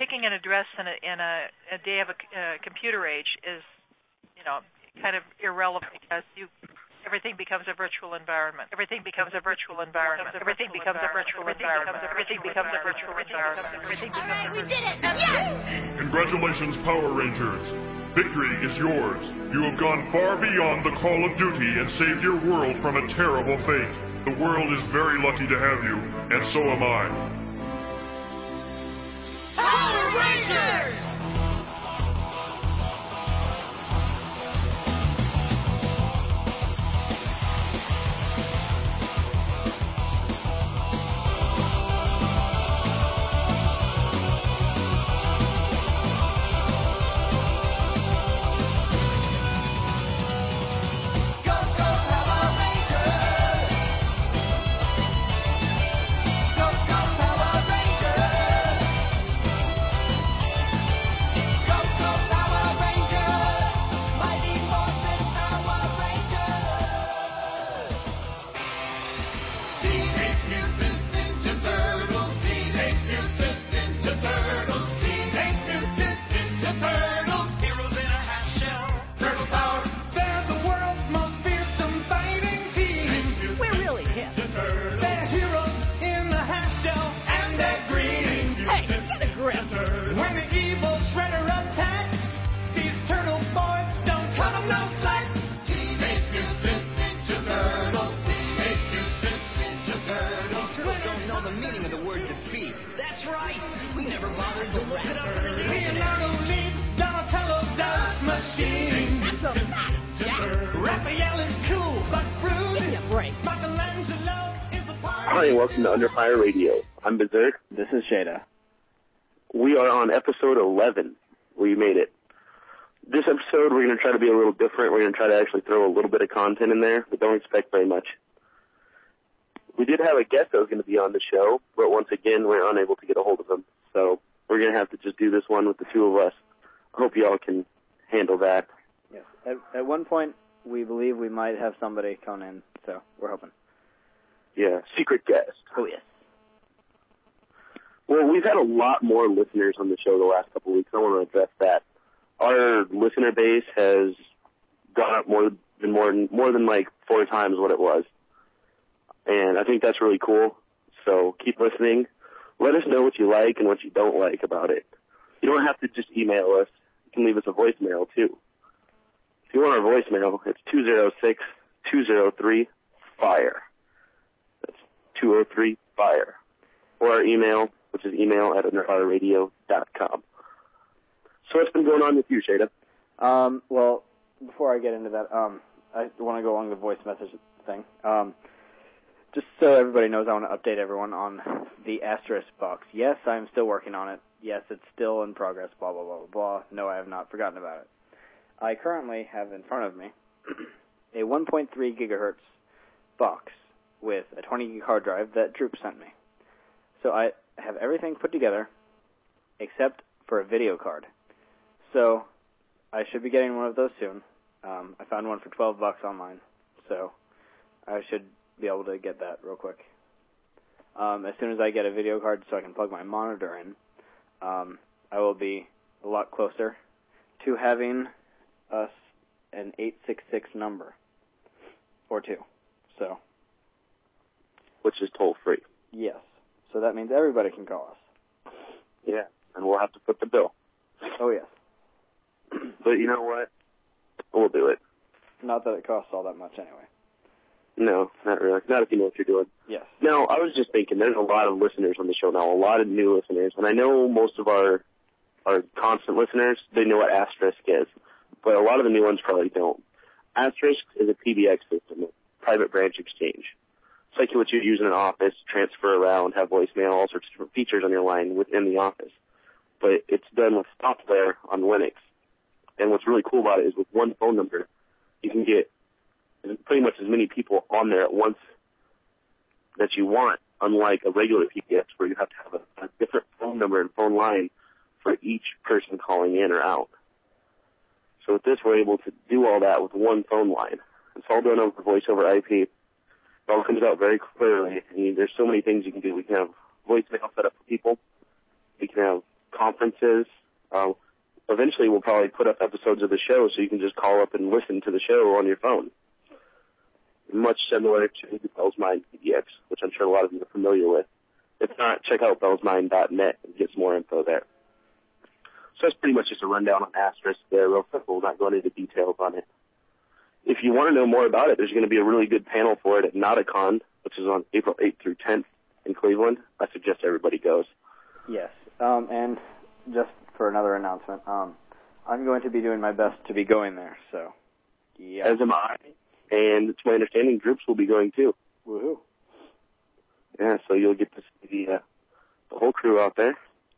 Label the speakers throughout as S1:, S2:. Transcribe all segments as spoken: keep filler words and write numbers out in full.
S1: picking an address in a in a, a day of a uh, computer age is, you know, kind of irrelevant because you everything becomes a virtual environment. Everything becomes a virtual environment. Everything becomes a virtual environment. Everything becomes a virtual environment. Everything becomes a virtual environment. All right, we did it! Yes!
S2: Congratulations, Power Rangers. Victory is yours. You have gone far beyond the call of duty and saved your world from a terrible fate. The world is very lucky to have you, and so am I.
S3: Power Rangers!
S4: Hi, and welcome to Under Fire Radio. I'm Berserk.
S5: This is Shada.
S4: We are on episode eleven. We made it. This episode, we're going to try to be a little different. We're going to try to actually throw a little bit of content in there, but don't expect very much. We did have a guest that was going to be on the show, but once again, we're unable to get a hold of him. So we're going to have to just do this one with the two of us. I hope y'all can handle that.
S5: Yes. At, at one point, we believe we might have somebody come in, so we're hoping.
S4: Yeah, secret guest.
S5: Oh, yes.
S4: Well, we've had a lot more listeners on the show the last couple of weeks. I want to address that. Our listener base has gone up more than more than, more than like four times what it was. And I think that's really cool. So keep listening. Let us know what you like and what you don't like about it. You don't have to just email us. You can leave us a voicemail, too. If you want our voicemail, it's two oh six, two oh three, FIRE. That's two oh three, FIRE. Or our email, which is email at underfire radio dot com. So what's been going on with you, Shada?
S5: Um, well, before I get into that, um, I want to go along the voice message thing. Um, just so everybody knows, I want to update everyone on the Asterisk box. Yes, I'm still working on it. Yes, it's still in progress, blah, blah, blah, blah, blah. No, I have not forgotten about it. I currently have in front of me a one point three gigahertz box with a twenty gig hard drive that Droop sent me. So I have everything put together except for a video card. So I should be getting one of those soon. Um, I found one for twelve bucks online, so I should be able to get that real quick. Um, as soon as I get a video card so I can plug my monitor in, um, I will be a lot closer to having us an eight six six number or two. So,
S4: which is toll free.
S5: Yes. So that means everybody can call us.
S4: Yeah, and we'll have to put the bill.
S5: Oh, yes.
S4: But you know what? We'll do it.
S5: Not that it costs all that much anyway.
S4: No, not really. Not if you know what you're doing.
S5: Yes.
S4: Now, I was just thinking, there's a lot of listeners on the show now, a lot of new listeners, and I know most of our our constant listeners, they know what Asterisk is, but a lot of the new ones probably don't. Asterisk is a P B X system, a private branch exchange. It's like what you'd use in an office, transfer around, have voicemail, all sorts of different features on your line within the office. But it's done with software on Linux. And what's really cool about it is with one phone number, you can get pretty much as many people on there at once that you want, unlike a regular P B X where you have to have a, a different phone number and phone line for each person calling in or out. So with this, we're able to do all that with one phone line. It's all done over voice over I P. It all comes out very clearly. I mean, there's so many things you can do. We can have voicemail set up for people. We can have conferences. Um, eventually, we'll probably put up episodes of the show so you can just call up and listen to the show on your phone. Much similar to the Bell's Mind P D X, which I'm sure a lot of you are familiar with. If not, check out bells mind dot net and get some more info there. So that's pretty much just a rundown on Asterisk there, real quick. We'll not go into details on it. If you want to know more about it, there's going to be a really good panel for it at Nauticon, which is on April eighth through tenth in Cleveland. I suggest everybody goes.
S5: Yes, um, and just for another announcement, um, I'm going to be doing my best to be going there, so, yeah.
S4: As am I, and it's my understanding groups will be going too.
S5: Woohoo.
S4: Yeah, so you'll get to see the, uh, the whole crew out there,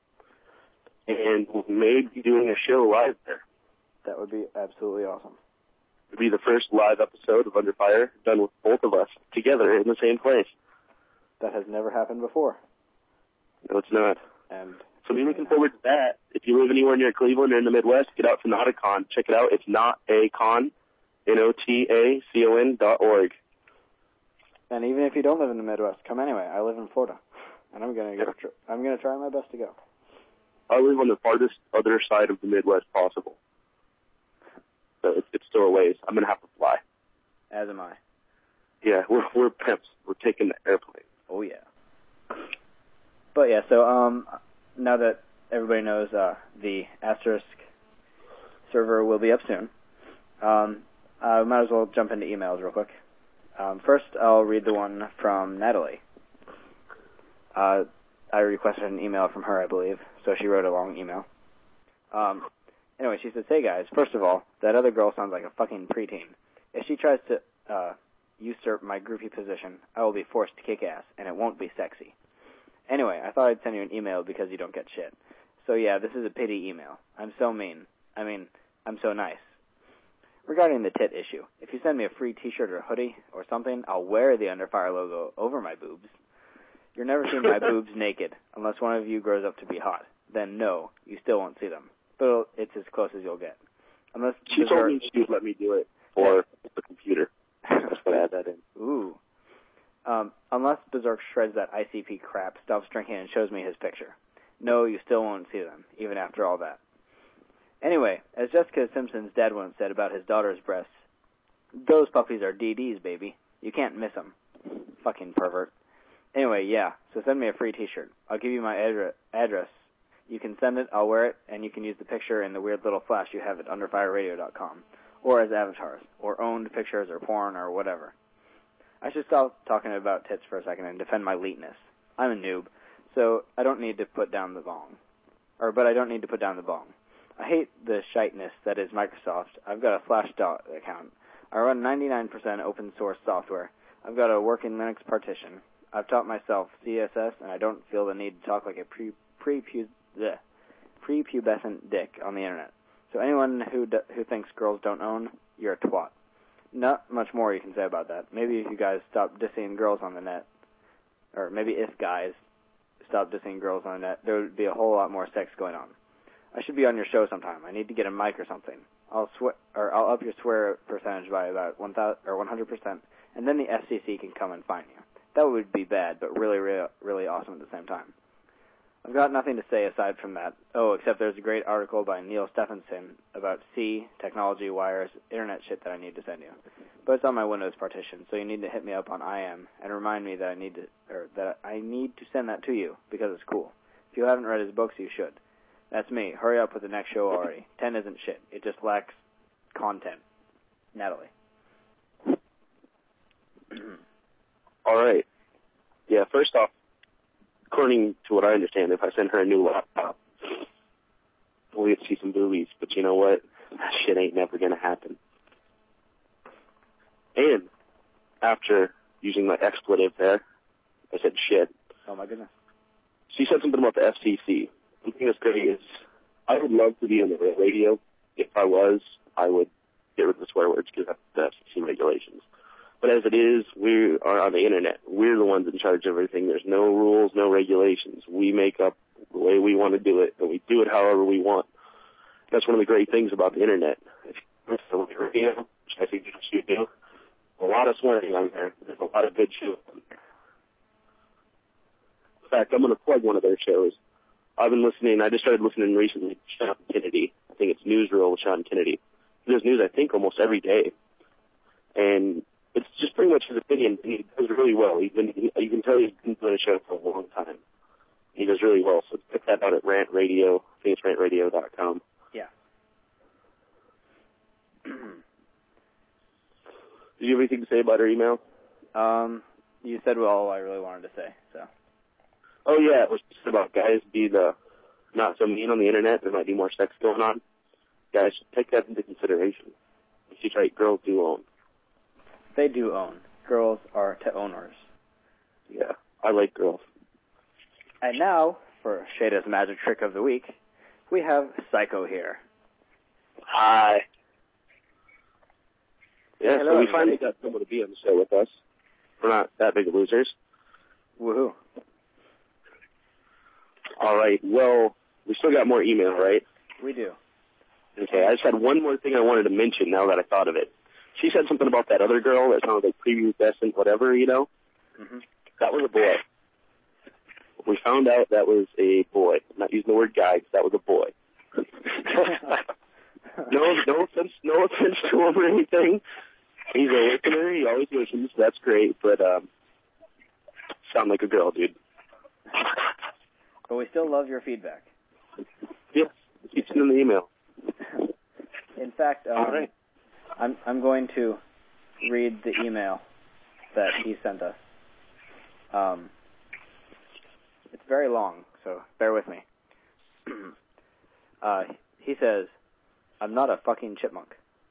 S4: and we may be doing a show live there.
S5: That would be absolutely awesome.
S4: It would be the first live episode of Under Fire done with both of us together in the same place.
S5: That has never happened before.
S4: No, it's not.
S5: And
S4: so we're looking forward to that. If you live anywhere near Cleveland or in the Midwest, get out to Nauticon. Check it out. It's not a con, N O T A C O N dot org.
S5: And even if you don't live in the Midwest, come anyway. I live in Florida, and I'm gonna go. Tr- I'm gonna try my best to go.
S4: I live on the farthest other side of the Midwest possible, so it's, it's still a ways. I'm gonna have to fly.
S5: As am I.
S4: Yeah, we're we're pimps. We're taking the airplane.
S5: Oh yeah. But yeah, so um, now that everybody knows, uh, the Asterisk server will be up soon. Um, I might as well jump into emails real quick. Um, first, I'll read the one from Natalie. Uh, I requested an email from her, I believe, so she wrote a long email. Um, anyway, she says, "Hey guys, first of all, that other girl sounds like a fucking preteen. If she tries to uh, usurp my groupie position, I will be forced to kick ass, and it won't be sexy. Anyway, I thought I'd send you an email because you don't get shit. So yeah, this is a pity email. I'm so mean. I mean, I'm so nice. Regarding the tit issue, if you send me a free t-shirt or hoodie or something, I'll wear the Under Fire logo over my boobs. You're never seeing my boobs naked, unless one of you grows up to be hot. Then no, you still won't see them. But it's as close as you'll get. Unless
S4: she told me she would let me do it for the computer. That's what I add that in.
S5: Ooh. Um, unless Berserk shreds that I C P crap, stops drinking, and shows me his picture. No, you still won't see them, even after all that. Anyway, as Jessica Simpson's dad once said about his daughter's breasts, those puppies are D Ds, baby. You can't miss them. Fucking pervert. Anyway, yeah, so send me a free t-shirt. I'll give you my addre- address. You can send it, I'll wear it, and you can use the picture in the weird little flash you have at under fire radio dot com, or as avatars, or owned pictures, or porn, or whatever. I should stop talking about tits for a second and defend my leetness. I'm a noob, so I don't need to put down the bong. Or, but I don't need to put down the bong. I hate the shiteness that is Microsoft. I've got a Flashdot account. I run ninety-nine percent open source software. I've got a working Linux partition. I've taught myself C S S, and I don't feel the need to talk like a pre, pre-pu, bleh, prepubescent dick on the internet. So anyone who d- who thinks girls don't own, you're a twat. Not much more you can say about that. Maybe if you guys stop dissing girls on the net, or maybe if guys stop dissing girls on the net, there would be a whole lot more sex going on. I should be on your show sometime. I need to get a mic or something. I'll swear, or I'll up your swear percentage by about one thousand or one hundred percent, and then the F C C can come and find you. That would be bad, but really, really, really awesome at the same time. I've got nothing to say aside from that. Oh, except there's a great article by Neil Stephenson about C, technology, wires, internet shit that I need to send you. But it's on my Windows partition, so you need to hit me up on I M and remind me that I need to, or that I need to send that to you because it's cool. If you haven't read his books, you should. That's me. Hurry up with the next show already. ten isn't shit. It just lacks content. Natalie.
S4: All right. Yeah, first off, according to what I understand, if I send her a new laptop, we'll get to see some boobies. But you know what? That shit ain't never going to happen. And after using my expletive there, I said shit.
S5: Oh, my goodness.
S4: She said something about the F C C. One thing that's great is I would love to be on the radio. If I was, I would get rid of the swear words because that's the F C C regulations. But as it is, we are on the internet. We're the ones in charge of everything. There's no rules, no regulations. We make up the way we want to do it, and we do it however we want. That's one of the great things about the internet. If you listen to the radio, which I think you should do, a lot of swearing on there. There's a lot of good shows. In fact, I'm going to plug one of their shows. I've been listening, I just started listening recently to Sean Kennedy. I think it's Newsreel with Sean Kennedy. There's news, I think, almost every day. And it's just pretty much his opinion. He does really well. He's been, he, you can tell he's been doing a show for a long time. He does really well. So check that out at Rant Radio. I think it's rant radio dot com.
S5: Yeah.
S4: Did you have anything to say about our email?
S5: Um, you said well all I really wanted to say, so.
S4: Oh, yeah, it was just about guys being uh, not so mean on the internet. There might be more sex going on. Guys should take that into consideration. She's right, girls do own.
S5: They do own. Girls are to owners.
S4: Yeah, I like girls.
S5: And now, for Shada's magic trick of the week, we have Psycho here.
S4: Hi. Yeah,
S5: Hello,
S4: so we
S5: everybody.
S4: finally got someone to be on the show with us. We're not that big of losers.
S5: Woohoo.
S4: All right, well, we still got more email, right?
S5: We do.
S4: Okay, I just had one more thing I wanted to mention now that I thought of it. She said something about that other girl that sounded like prepubescent, whatever, you know?
S5: Mm-hmm.
S4: That was a boy. We found out that was a boy. I'm not using the word guy, because that was a boy. no, no offense, no offense to him or anything. He's a listener. He always listens. That's great, but um, sound like a girl, dude.
S5: But we still love your feedback.
S4: Yes, keep sending the email.
S5: In fact, um,
S4: All right.
S5: I'm I'm going to read the email that he sent us. Um, it's very long, so bear with me. uh, he says, "I'm not a fucking chipmunk."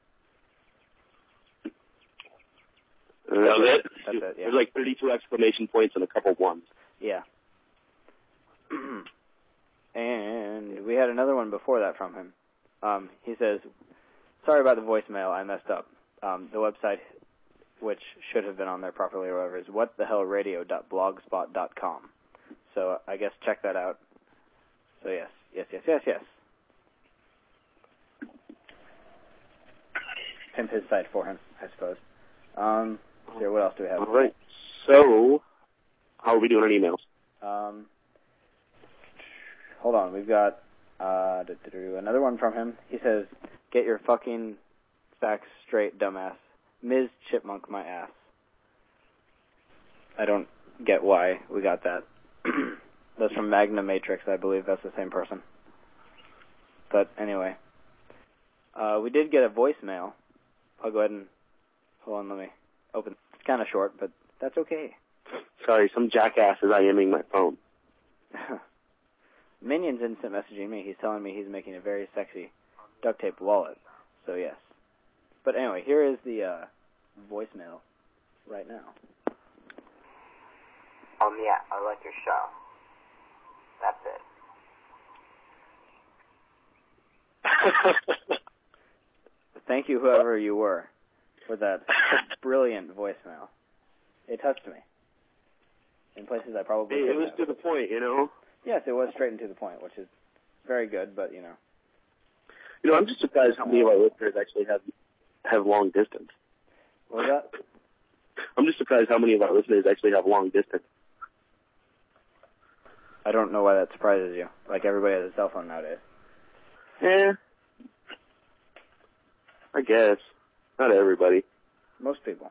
S4: That was it?
S5: That's it, yeah.
S4: There's like thirty-two exclamation points and a couple ones.
S5: Yeah. And we had another one before that from him. Um, he says, sorry about the voicemail, I messed up. Um, the website, which should have been on there properly or whatever, is what the hell radio dot blogspot dot com. So I guess check that out. So yes, yes, yes, yes, yes. Pimp his site for him, I suppose. Um, here, what else do we have?
S4: All right. So, how are we doing on emails?
S5: Um, hold on, we've got uh, another one from him. He says, get your fucking facts straight, dumbass. Miz Chipmunk my ass. I don't get why we got that. That's from Magna Matrix, I believe. That's the same person. But anyway. Uh, we did get a voicemail. I'll go ahead and... Hold on, let me open. It's kind of short, but that's okay.
S4: Sorry, some jackass is IMing my phone.
S5: Minion's instant messaging me. He's telling me he's making a very sexy duct tape wallet. So yes. But anyway, here is the uh, voicemail right now.
S6: Um, yeah, I like your show. That's it.
S5: Thank you, whoever you were, for that brilliant voicemail. It touched me. In places I probably
S4: Hey, it
S5: couldn't
S4: was
S5: have.
S4: to the point, you know?
S5: Yes, it was straight and to the point, which is very good, but, you know.
S4: You know, I'm just surprised how many of our listeners actually have have long distance.
S5: What was that?
S4: I'm just surprised how many of our listeners actually have long distance.
S5: I don't know why that surprises you. Like, everybody has a cell phone nowadays.
S4: Yeah. I guess. Not everybody.
S5: Most people.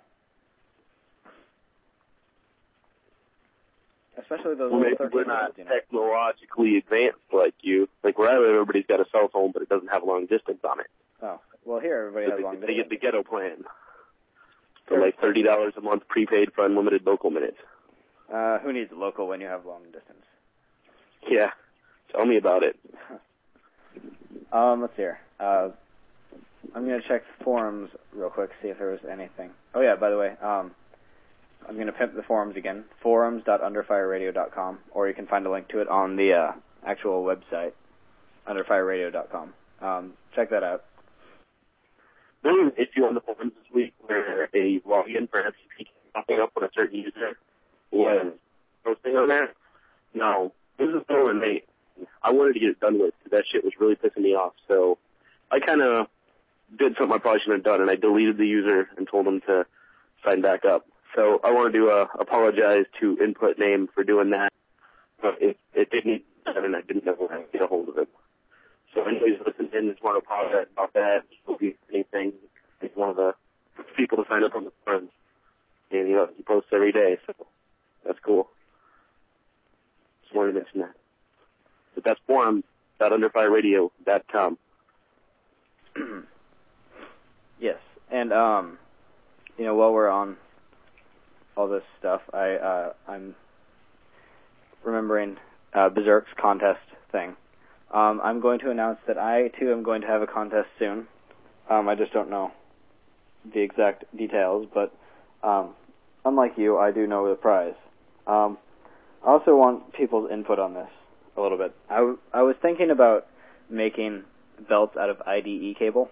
S5: Especially those
S4: Well,
S5: little
S4: maybe we're
S5: thirteen-year-olds,
S4: not
S5: you know.
S4: technologically advanced like you. Like where I live, everybody's got a cell phone, but it doesn't have long distance on it.
S5: Oh, well, here everybody
S4: So
S5: has
S4: they,
S5: long
S4: they
S5: distance.
S4: get the ghetto plan for like thirty dollars a month prepaid for unlimited local minutes.
S5: Uh, who needs local when you have long distance?
S4: Yeah. Tell me about it.
S5: um, let's see here. Uh, I'm going to check forums real quick, see if there was anything. Oh, yeah, by the way, um, I'm going to pimp the forums again, forums dot underfire radio dot com, or you can find a link to it on the uh, actual website, underfire radio dot com. Um, check that out.
S4: There was an issue on the forums this week where a login for F T P kept popping up when a certain user was posting on there. No, this is so innate. I wanted to get it done with because that shit was really pissing me off. So I kind of did something I probably shouldn't have done, and I deleted the user and told him to sign back up. So I wanted to uh, apologize to Input Name for doing that. But it, it did need and I didn't know how to get a hold of him. So anybody's listening in and want to apologize about that, will be anything. He's one of the people to sign up on the forums. And, you know, he posts every day, so that's cool. Just wanted to mention that. But that's forum dot underfire radio dot com.
S5: Yes, and, um, you know, while we're on all this stuff, I, uh, I'm remembering uh, Berserk's contest thing. Um, I'm going to announce that I, too, am going to have a contest soon. Um, I just don't know the exact details, but um, unlike you, I do know the prize. Um, I also want people's input on this a little bit. I, w- I was thinking about making belts out of I D E cable,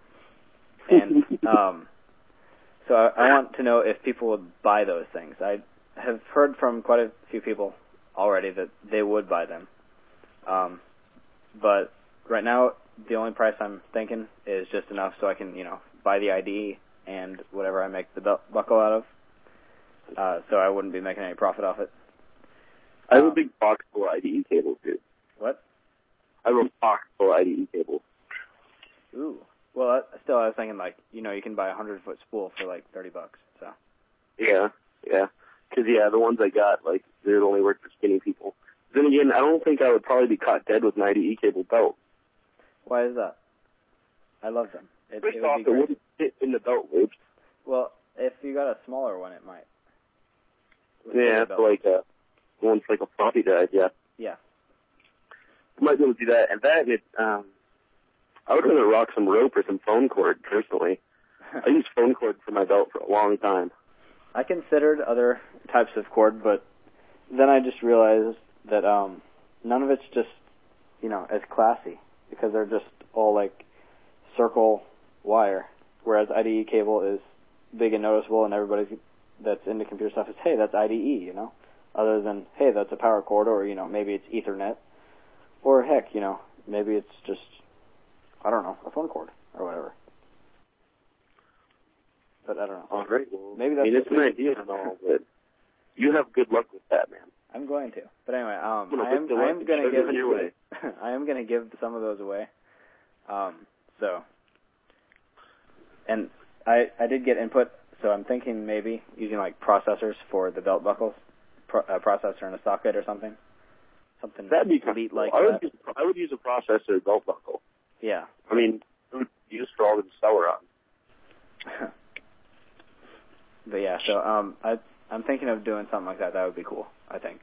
S5: and um, so I, I want to know if people would buy those things. I have heard from quite a few people already that they would buy them. Um, but right now, the only price I'm thinking is just enough so I can, you know, buy the I D E and whatever I make the belt buckle out of. Uh, so I wouldn't be making any profit off it.
S4: I have
S5: um,
S4: a big box full of I D E cables, dude.
S5: What?
S4: I have a box full of I D E cables.
S5: Ooh. Well, I, still, I was thinking, like, you know, you can buy a hundred-foot spool for, like, thirty bucks, so.
S4: Yeah, yeah. Because, yeah, the ones I got, like, they only work for skinny people. Then again, I don't think I would probably be caught dead with an I D E cable belt.
S5: Why is that? I love them. It,
S4: First
S5: it would
S4: off,
S5: be
S4: it
S5: great.
S4: wouldn't fit in the belt loops.
S5: Well, if you got a smaller one, it might. With
S4: Yeah,
S5: bigger
S4: it's
S5: belt.
S4: like a, one's like a floppy drive, yeah.
S5: Yeah.
S4: I might be able to do that. And that, it, um, I would rather rock some rope or some phone cord, personally. I used phone cord for my belt for a long time.
S5: I considered other types of cord, but then I just realized that um, none of it's just, you know, as classy because they're just all like circle wire, whereas I D E cable is big and noticeable, and everybody that's into computer stuff is, hey, that's I D E, you know, other than, hey, that's a power cord, or, you know, maybe it's Ethernet, or heck, you know, maybe it's just, I don't know, a phone cord or whatever. But I don't know.
S4: All right. Well,
S5: Maybe that's
S4: I mean, it's an idea and all, but you have good luck with that, man.
S5: I'm going to. But anyway, um,
S4: I'm gonna
S5: I am,
S4: put the
S5: I
S4: luck
S5: am
S4: and
S5: going to
S4: shove it
S5: give,
S4: on your way.
S5: I am going to give some of those away. Um, so, and I, I did get input, so I'm thinking maybe using like processors for the belt buckles, Pro, a processor and a socket or something. Something
S4: That'd be
S5: elite
S4: cool.
S5: like
S4: I would
S5: that.
S4: use, I would use a processor belt buckle.
S5: Yeah.
S4: I mean, it would be used for all the Celeron.
S5: But yeah, so um, I, I'm thinking of doing something like that. That would be cool, I think.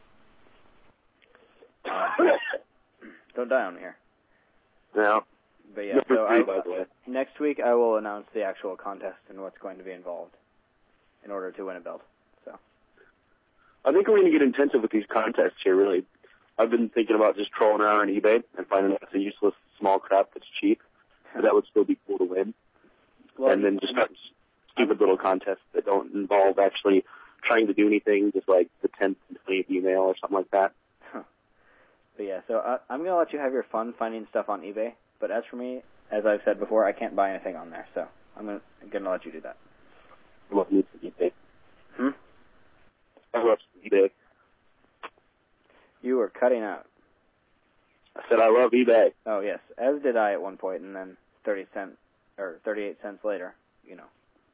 S5: Um, don't die on here.
S4: No.
S5: But yeah,
S4: Number
S5: so
S4: three,
S5: I,
S4: by the way.
S5: next week I will announce the actual contest and what's going to be involved in order to win a belt. So
S4: I think we're going to get intensive with these contests here, really. I've been thinking about just trolling around on eBay and finding out it's a useless small crap that's cheap, but that would still be cool to win.
S5: well,
S4: And then just start stupid little contests that don't involve actually trying to do anything, just like the tenth and twentieth email or something like that.
S5: But yeah, so I, I'm going to let you have your fun finding stuff on eBay. But as for me, as I've said before, I can't buy anything on there. So I'm going to let you do that.
S4: I love me some eBay.
S5: Hmm?
S4: I love some eBay.
S5: You were cutting out.
S4: I said I love eBay.
S5: Oh, yes. As did I at one point, and then thirty cents, or thirty-eight cents later, you know.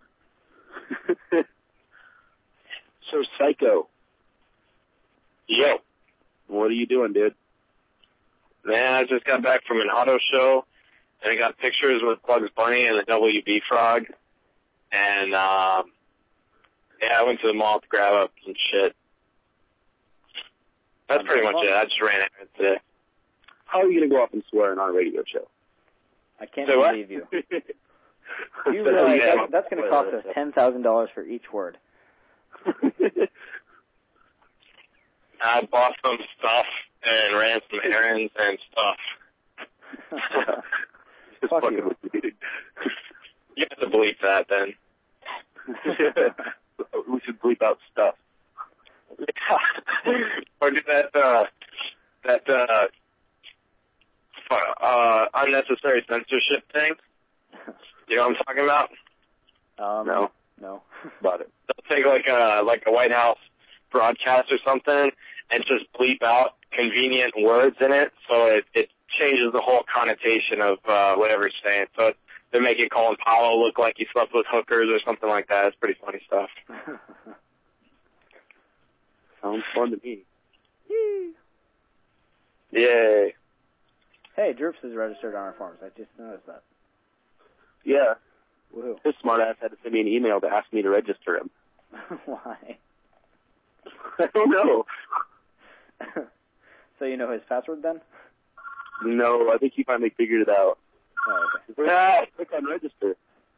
S4: So, Psycho. Yo. What are you doing, dude?
S7: Man, I just got back from an auto show, and I got pictures with Bugs Bunny and the W B Frog. And, um, yeah, I went to the mall to grab up some shit. That's pretty much it. I just ran it today.
S4: How are you going to go up and swear on our radio show?
S5: I can't
S7: Say what?
S5: believe you. You realize that, that's going to cost us ten thousand dollars for each word.
S7: I bought some stuff and ran some errands and stuff.
S4: Just
S5: Fuck
S4: fucking
S5: you.
S4: with me, dude.
S7: You have to bleep that then.
S4: We should bleep out stuff.
S7: Or do that, uh, that, uh, uh, unnecessary censorship thing. You know what I'm talking about?
S5: Um,
S4: No.
S5: No.
S4: About it.
S7: They'll take like a, like a White House broadcast or something and just bleep out convenient words in it, so it, it changes the whole connotation of uh, whatever he's saying. So they're making Colin Powell look like he slept with hookers or something like that. It's pretty funny stuff.
S4: Sounds fun to me.
S7: Yay.
S5: Hey, Droops is registered on our forums. I just noticed that.
S4: Yeah.
S5: Woohoo.
S4: His smartass had to send me an email to ask me to register him.
S5: Why?
S4: I don't know.
S5: So you know his password then?
S4: No, I think he finally figured it out.
S5: Oh, okay.
S4: Ah, click on register.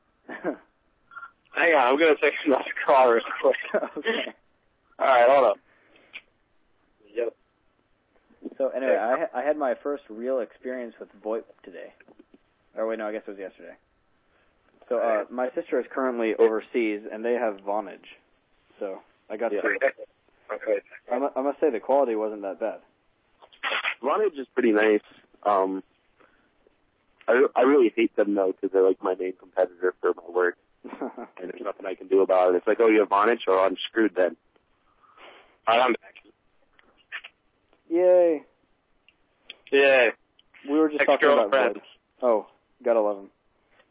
S7: Hang on, I'm going to take another call real quick.
S5: Okay.
S7: All right, hold up. Yep.
S5: So anyway, I I had my first real experience with VoIP today. Or wait, no, I guess it was yesterday. So uh, my sister is currently overseas, and they have Vonage. So I got
S7: Yeah.
S5: to.
S7: Okay.
S5: I, mu- I must say the quality wasn't that bad.
S4: Vonage is pretty nice. Um, I, I really hate them, though, because they're like my main competitor for my work. And there's nothing I can do about it. It's like, oh, you have Vonage? Oh, I'm screwed then.
S7: All right, I'm back.
S5: Yay!
S7: Yeah.
S5: We were just talking about
S7: Ex-girlfriend.
S5: VoIP. Oh, gotta love them.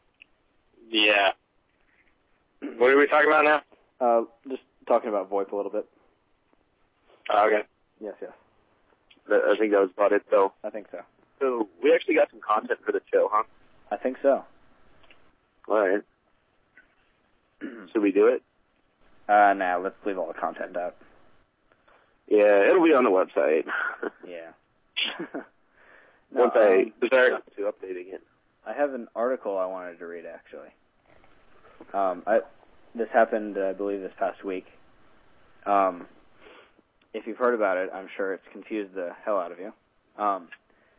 S7: Yeah. What are we talking about now?
S5: Uh, just talking about VoIP a little bit.
S7: Oh, okay.
S5: Yes, yes.
S4: I think that was about it, though.
S5: I think so.
S4: So we actually got some content for the show, huh?
S5: I think so.
S4: All right. Should we do it?
S5: Uh, nah, let's leave all the content out.
S4: Yeah, it'll be on the website.
S5: Yeah. No,
S4: Once I
S5: um,
S4: start to updating it.
S5: I have an article I wanted to read, actually. Um, I, this happened, uh, I believe, this past week. Um, if you've heard about it, I'm sure it's confused the hell out of you. Um,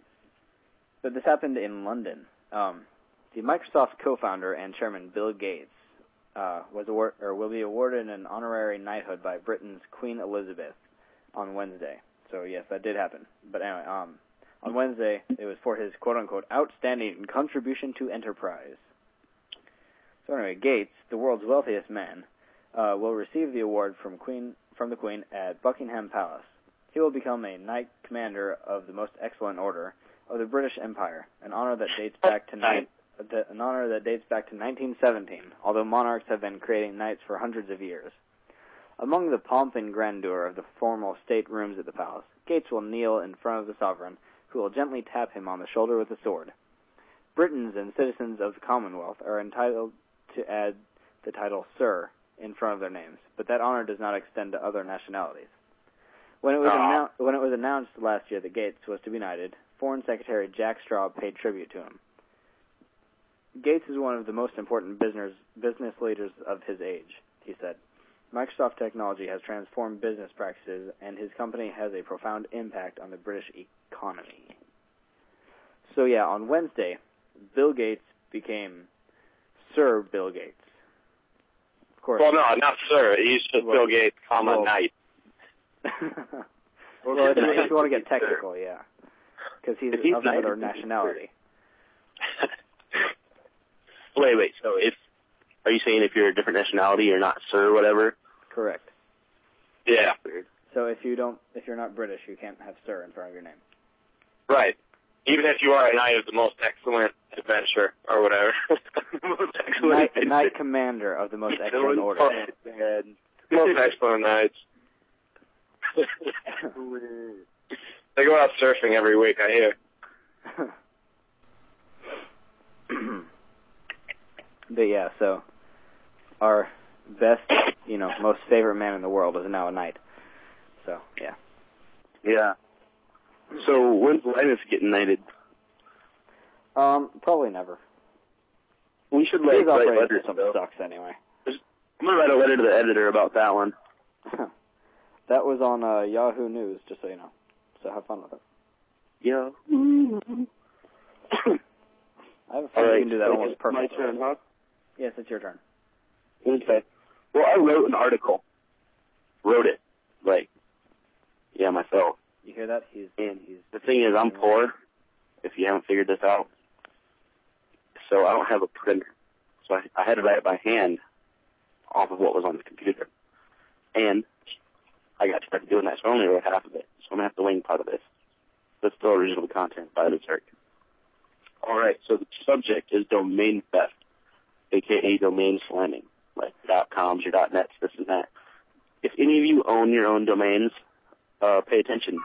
S5: but this happened in London. Um, the Microsoft co-founder and chairman Bill Gates uh, was award- or will be awarded an honorary knighthood by Britain's Queen Elizabeth on Wednesday. So yes, that did happen. But anyway, um, on Wednesday it was for his quote-unquote outstanding contribution to enterprise. So anyway, Gates, the world's wealthiest man, uh, will receive the award from Queen from the Queen at Buckingham Palace. He will become a Knight Commander of the Most Excellent Order of the British Empire, an honor that dates back to ni- an honor that dates back to nineteen seventeen. Although monarchs have been creating knights for hundreds of years. Among the pomp and grandeur of the formal state rooms at the palace, Gates will kneel in front of the sovereign, who will gently tap him on the shoulder with a sword. Britons and citizens of the Commonwealth are entitled to add the title Sir in front of their names, but that honor does not extend to other nationalities. When it was, annou- when it was announced last year that Gates was to be knighted, Foreign Secretary Jack Straw paid tribute to him. Gates is one of the most important business business leaders of his age, he said. Microsoft technology has transformed business practices, and his company has a profound impact on the British economy. So yeah, on Wednesday, Bill Gates became Sir Bill Gates. Of course.
S7: Well, no, not Sir. He's just
S5: well,
S7: Bill Gates, comma,
S5: well,
S7: Knight.
S5: Well, if, if you want to get technical, yeah. Because he's,
S4: he's
S5: of another nationality.
S4: Wait, wait, so if, are you saying if you're a different nationality, you're not Sir or whatever?
S5: Correct.
S7: Yeah.
S5: So if you don't, if you're not British, you can't have Sir in front of your name.
S7: Right. Even if you are a Knight of the Most Excellent Adventure, or whatever.
S4: Most excellent.
S5: Knight, Knight Commander of the Most Excellent Order.
S7: Most Excellent Knights. They go out surfing every week, I hear.
S5: But yeah, so our best, you know, most favorite man in the world is now a knight. So, yeah.
S4: Yeah. So when's Linus getting knighted?
S5: Um, probably never.
S4: We should like,
S5: He's
S4: write
S5: operating
S4: letters,
S5: for some
S4: though.
S5: sucks anyway.
S4: I'm going to write a letter to the editor about that one.
S5: That was on uh, Yahoo News, just so you know. So have fun with it.
S4: Yeah.
S5: I have a
S4: All
S5: feeling
S4: right,
S5: you can do that
S4: so
S5: almost
S4: it's
S5: perfectly.
S4: my turn, huh?
S5: Yes, it's your turn.
S4: Okay. Well, I wrote an article. Wrote it. Like, yeah, myself.
S5: You hear that? He's,
S4: And
S5: he's
S4: the thing is, I'm poor, if you haven't figured this out. So I don't have a printer. So I, I had to write it by hand off of what was on the computer. And I got started doing that, so I only wrote half of it. So I'm going to have to wing part of this. That's still original content by the Turk. All right, so the subject is domain theft, a k a domain slamming, like .coms or .nets, this and that. If any of you own your own domains, uh, pay attention.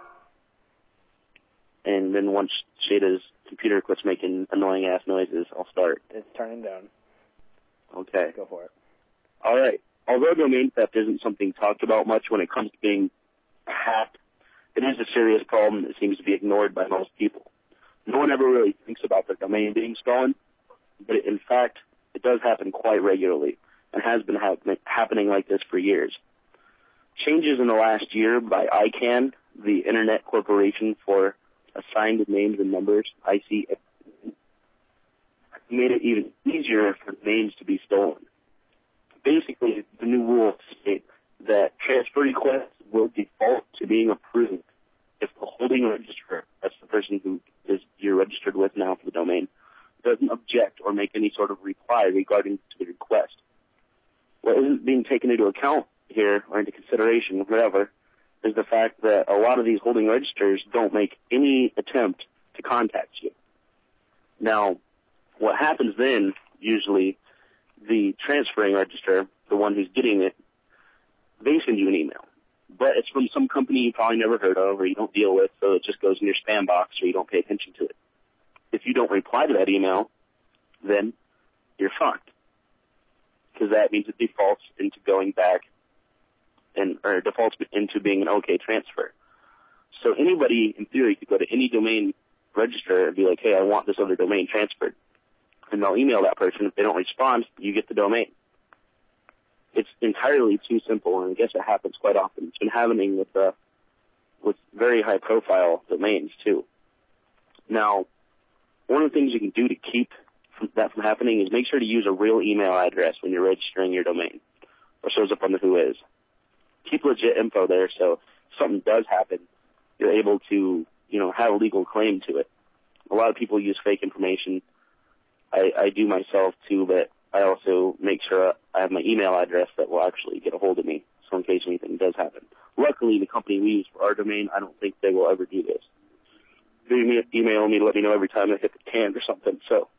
S4: And then once Shada's computer quits making annoying-ass noises, I'll start.
S5: It's turning down.
S4: Okay.
S5: Go for it.
S4: All right. Although domain theft isn't something talked about much when it comes to being hacked, it is a serious problem that seems to be ignored by most people. No one ever really thinks about their domain being stolen, but in fact, it does happen quite regularly and has been happen- happening like this for years. Changes in the last year by I CANN, the Internet Corporation for Assigned Names and Numbers, I C N, made it even easier for names to be stolen. Basically, the new rules state that transfer requests will default to being approved if the holding registrar, that's the person who is you're registered with now for the domain, doesn't object or make any sort of reply regarding to the request. What isn't being taken into account here, or into consideration, whatever, is the fact that a lot of these holding registers don't make any attempt to contact you. Now, what happens then, usually, the transferring registrar, the one who's getting it, they send you an email. But it's from some company you probably never heard of or you don't deal with, so it just goes in your spam box or you don't pay attention to it. If you don't reply to that email, then you're fucked. Because that means it defaults into going back and or defaults into being an OK transfer. So anybody, in theory, could go to any domain registrar and be like, hey, I want this other domain transferred. And they'll email that person. If they don't respond, you get the domain. It's entirely too simple, and I guess it happens quite often. It's been happening with uh, with very high-profile domains, too. Now, one of the things you can do to keep from, that from happening is make sure to use a real email address when you're registering your domain, or shows up on the Whois. Keep legit info there, so if something does happen, you're able to, you know, have a legal claim to it. A lot of people use fake information. I, I do myself, too, but I also make sure I have my email address that will actually get a hold of me, so in case anything does happen. Luckily, the company we use for our domain, I don't think they will ever do this. They email me to let me know every time I hit the can or something, so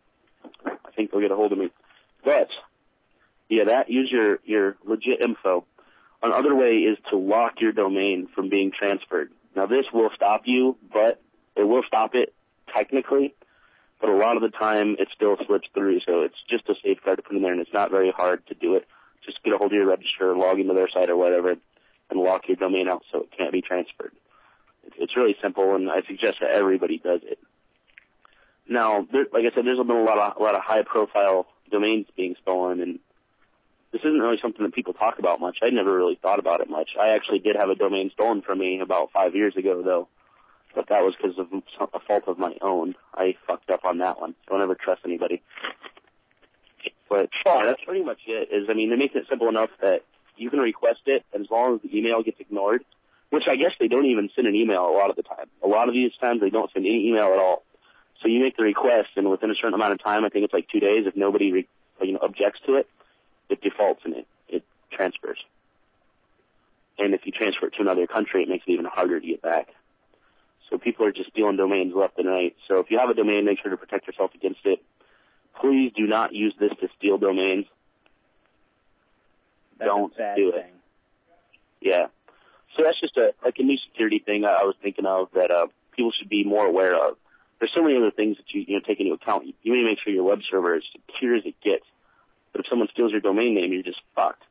S4: I think they'll get a hold of me. But, yeah, that, use your, your legit info. Another way is to lock your domain from being transferred. Now, this will stop you, but it will stop it technically, but a lot of the time it still slips through, so it's just a safeguard to put in there, and it's not very hard to do it. Just get a hold of your registrar, log into their site or whatever, and lock your domain out so it can't be transferred. It's really simple, and I suggest that everybody does it. Now, there, like I said, there's been a lot of, a lot of high-profile domains being stolen, and this isn't really something that people talk about much. I never really thought about it much. I actually did have a domain stolen from me about five years ago, though, but that was because of a fault of my own. I fucked up on that one. Don't ever trust anybody. But yeah, that's pretty much it. Is I mean, they make it simple enough that you can request it, and as long as the email gets ignored, which I guess they don't even send an email a lot of the time. A lot of these times they don't send any email at all. So you make the request, and within a certain amount of time, I think it's like two days, if nobody re- you know, objects to it, it defaults and it, it transfers. And if you transfer it to another country, it makes it even harder to get back. So people are just stealing domains left and right. So if you have a domain, make sure to protect yourself against it. Please do not use this to steal domains.
S5: That's
S4: Don't
S5: a bad
S4: do
S5: thing.
S4: it. Yeah. So that's just a like a new security thing I, I was thinking of that uh, people should be more aware of. There's so many other things that you you know take into account. You, you need to make sure your web server is secure as it gets. But if someone steals your domain name, you're just fucked.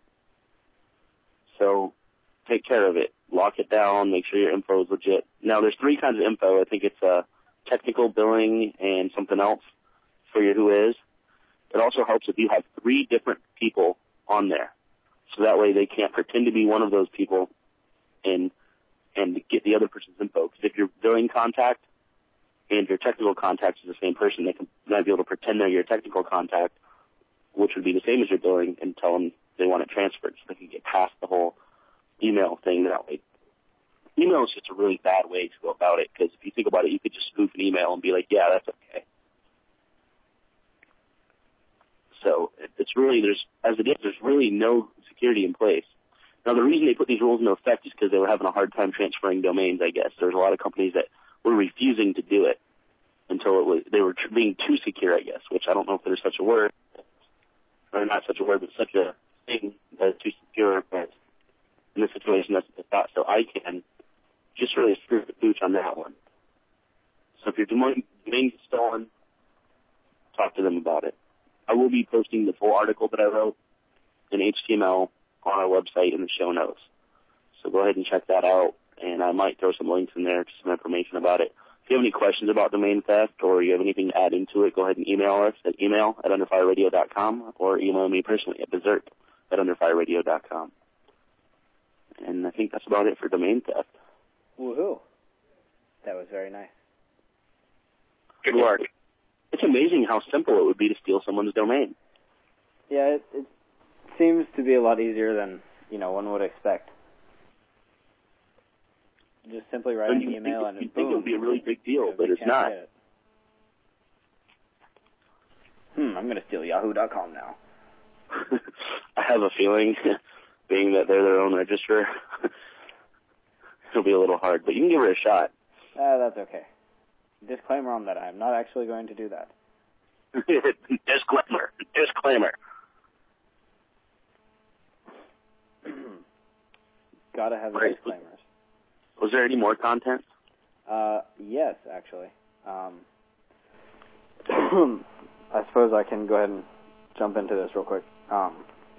S4: So take care of it. Lock it down. Make sure your info is legit. Now, there's three kinds of info. I think it's uh, technical, billing, and something else for your Whois. It also helps if you have three different people on there. So that way they can't pretend to be one of those people and and get the other person's info. Because if your billing contact and your technical contact is the same person, they can might be able to pretend they're your technical contact, which would be the same as your billing, and tell them they want it transferred so they can get past the whole email thing that way. Email is just a really bad way to go about it, because if you think about it, you could just spoof an email and be like, yeah, that's okay. So it's really, there's as it is, there's really no security in place. Now, the reason they put these rules into effect is because they were having a hard time transferring domains, I guess. There's a lot of companies that were refusing to do it until it was, they were tr- being too secure, I guess, which I don't know if there's such a word, or not such a word, but such a thing that's too secure, but in this situation, that's what they thought. So I can just really screw the pooch on that one. So if your domain is stolen, talk to them about it. I will be posting the full article that I wrote in H T M L on our website in the show notes. So go ahead and check that out, and I might throw some links in there to some information about it. If you have any questions about domain theft or you have anything to add into it, go ahead and email us at email at underfireradio dot com or email me personally at berserk at underfireradio dot com. And I think that's about it for domain theft.
S5: Woohoo. That was very nice.
S4: Good work. It's amazing how simple it would be to steal someone's domain.
S5: Yeah, it, it seems to be a lot easier than, you know, one would expect. Just simply write an email and
S4: you'd
S5: boom.
S4: think it would be a really big deal, but it's not.
S5: It. Hmm, I'm going to steal yahoo dot com now.
S4: I have a feeling, being that they're their own registrar, it'll be a little hard, but you can give it a shot.
S5: Ah, uh, that's okay. Disclaimer on that, I'm not actually going to do that.
S4: Disclaimer. Disclaimer.
S5: Gotta have
S4: right.
S5: disclaimers.
S4: Was there any more content?
S5: Uh, yes, actually. Um, I suppose I can go ahead and jump into this real quick. Um,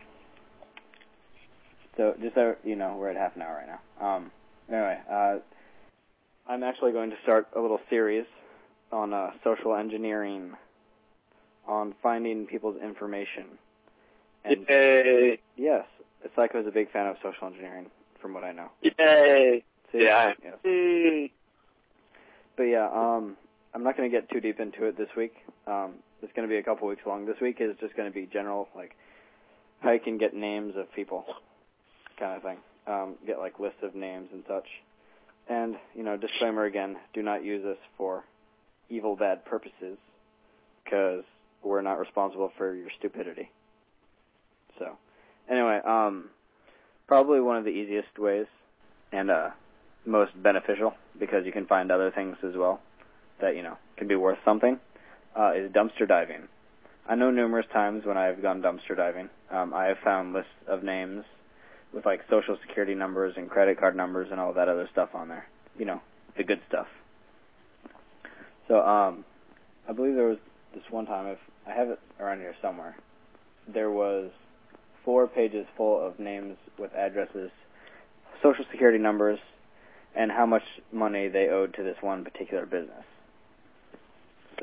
S5: so, just so you know, we're at half an hour right now. Um, anyway, uh, I'm actually going to start a little series on uh, social engineering, on finding people's information. And
S7: Yay!
S5: Yes, Psycho is a big fan of social engineering, from what I know.
S7: Yay!
S5: See?
S7: Yeah.
S5: Yes.
S7: Yay.
S5: But yeah, um, I'm not going to get too deep into it this week. Um, it's going to be a couple weeks long. This week is just going to be general, like, how you can get names of people, kind of thing. Um, get, like, lists of names and such. And, you know, disclaimer again, do not use this for evil, bad purposes, because we're not responsible for your stupidity. So, anyway, um, probably one of the easiest ways, and uh, most beneficial, because you can find other things as well that, you know, can be worth something, uh, is dumpster diving. I know numerous times when I've gone dumpster diving, um, I have found lists of names with, like, social security numbers and credit card numbers and all that other stuff on there. You know, the good stuff. So, um, I believe there was this one time, if I have it around here somewhere, there was four pages full of names with addresses, social security numbers, and how much money they owed to this one particular business. So,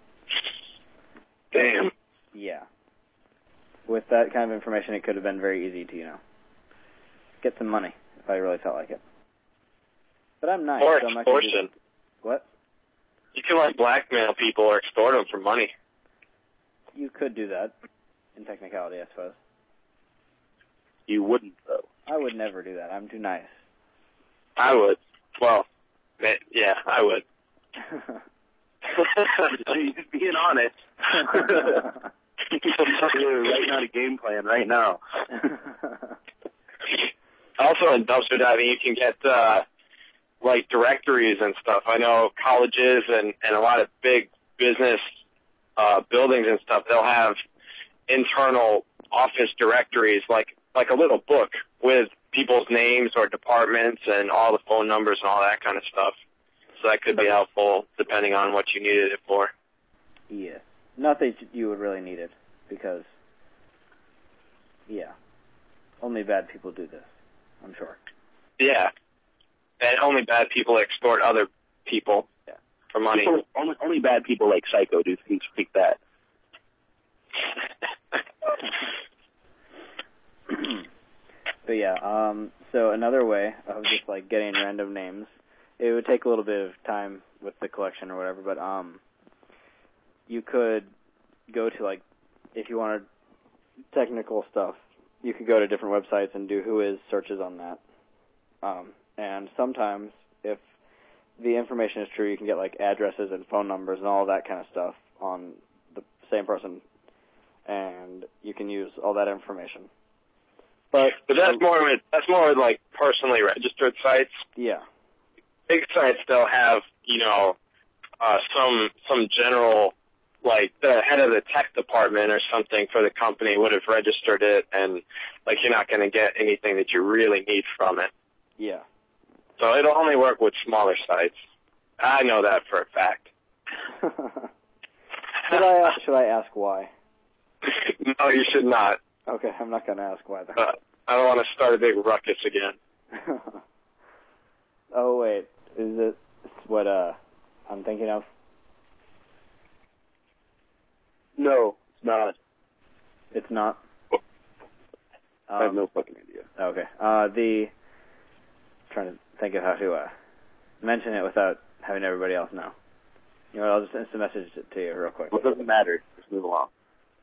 S7: Damn.
S5: yeah. With that kind of information, it could have been very easy to, you know, get some money if I really felt like it. But I'm nice.
S7: Or
S5: so I'm not gonna do
S7: extortion.
S5: that. What?
S7: You can, like, blackmail people or extort them for money.
S5: You could do that, in technicality, I suppose.
S4: You wouldn't, though.
S5: I would never do that. I'm too nice.
S7: I would. Well, yeah, I would.
S4: Just being honest. You're writing out a game plan right now.
S7: Also, in dumpster diving, you can get, uh, like, directories and stuff. I know colleges and, and a lot of big business uh, buildings and stuff, they'll have internal office directories, like like a little book with people's names or departments and all the phone numbers and all that kind of stuff. So that could be helpful depending on what you needed it for.
S5: Yeah. Not that you would really need it, because, yeah, only bad people do this, I'm sure.
S7: Yeah. And only bad people extort other people
S5: yeah.
S7: for money.
S4: People, only, only bad people like Psycho do things like that.
S5: But yeah, um, so another way of just, like, getting random names, it would take a little bit of time with the collection or whatever, but um, you could go to, like, if you wanted technical stuff, you could go to different websites and do who is searches on that. Um, and sometimes, if the information is true, you can get, like, addresses and phone numbers and all that kind of stuff on the same person, and you can use all that information. But
S7: but that's more with that's more with like personally registered sites.
S5: Yeah.
S7: Big sites they'll have you know uh, some some general like the head of the tech department or something for the company would have registered it, and like you're not going to get anything that you really need from it.
S5: Yeah.
S7: So it'll only work with smaller sites. I know that for a fact.
S5: should I should I ask why?
S7: No, you should not.
S5: Okay, I'm not going to ask why.
S7: Uh, I don't want to start a big ruckus again.
S5: Oh wait, is it what uh I'm thinking of?
S4: No, it's not.
S5: It's not. Um,
S4: I have no fucking idea.
S5: Okay. Uh, the trying to think of how to uh, mention it without having everybody else know. You know what, I'll just instant message it to you real quick.
S4: Well, it doesn't matter. Just move along.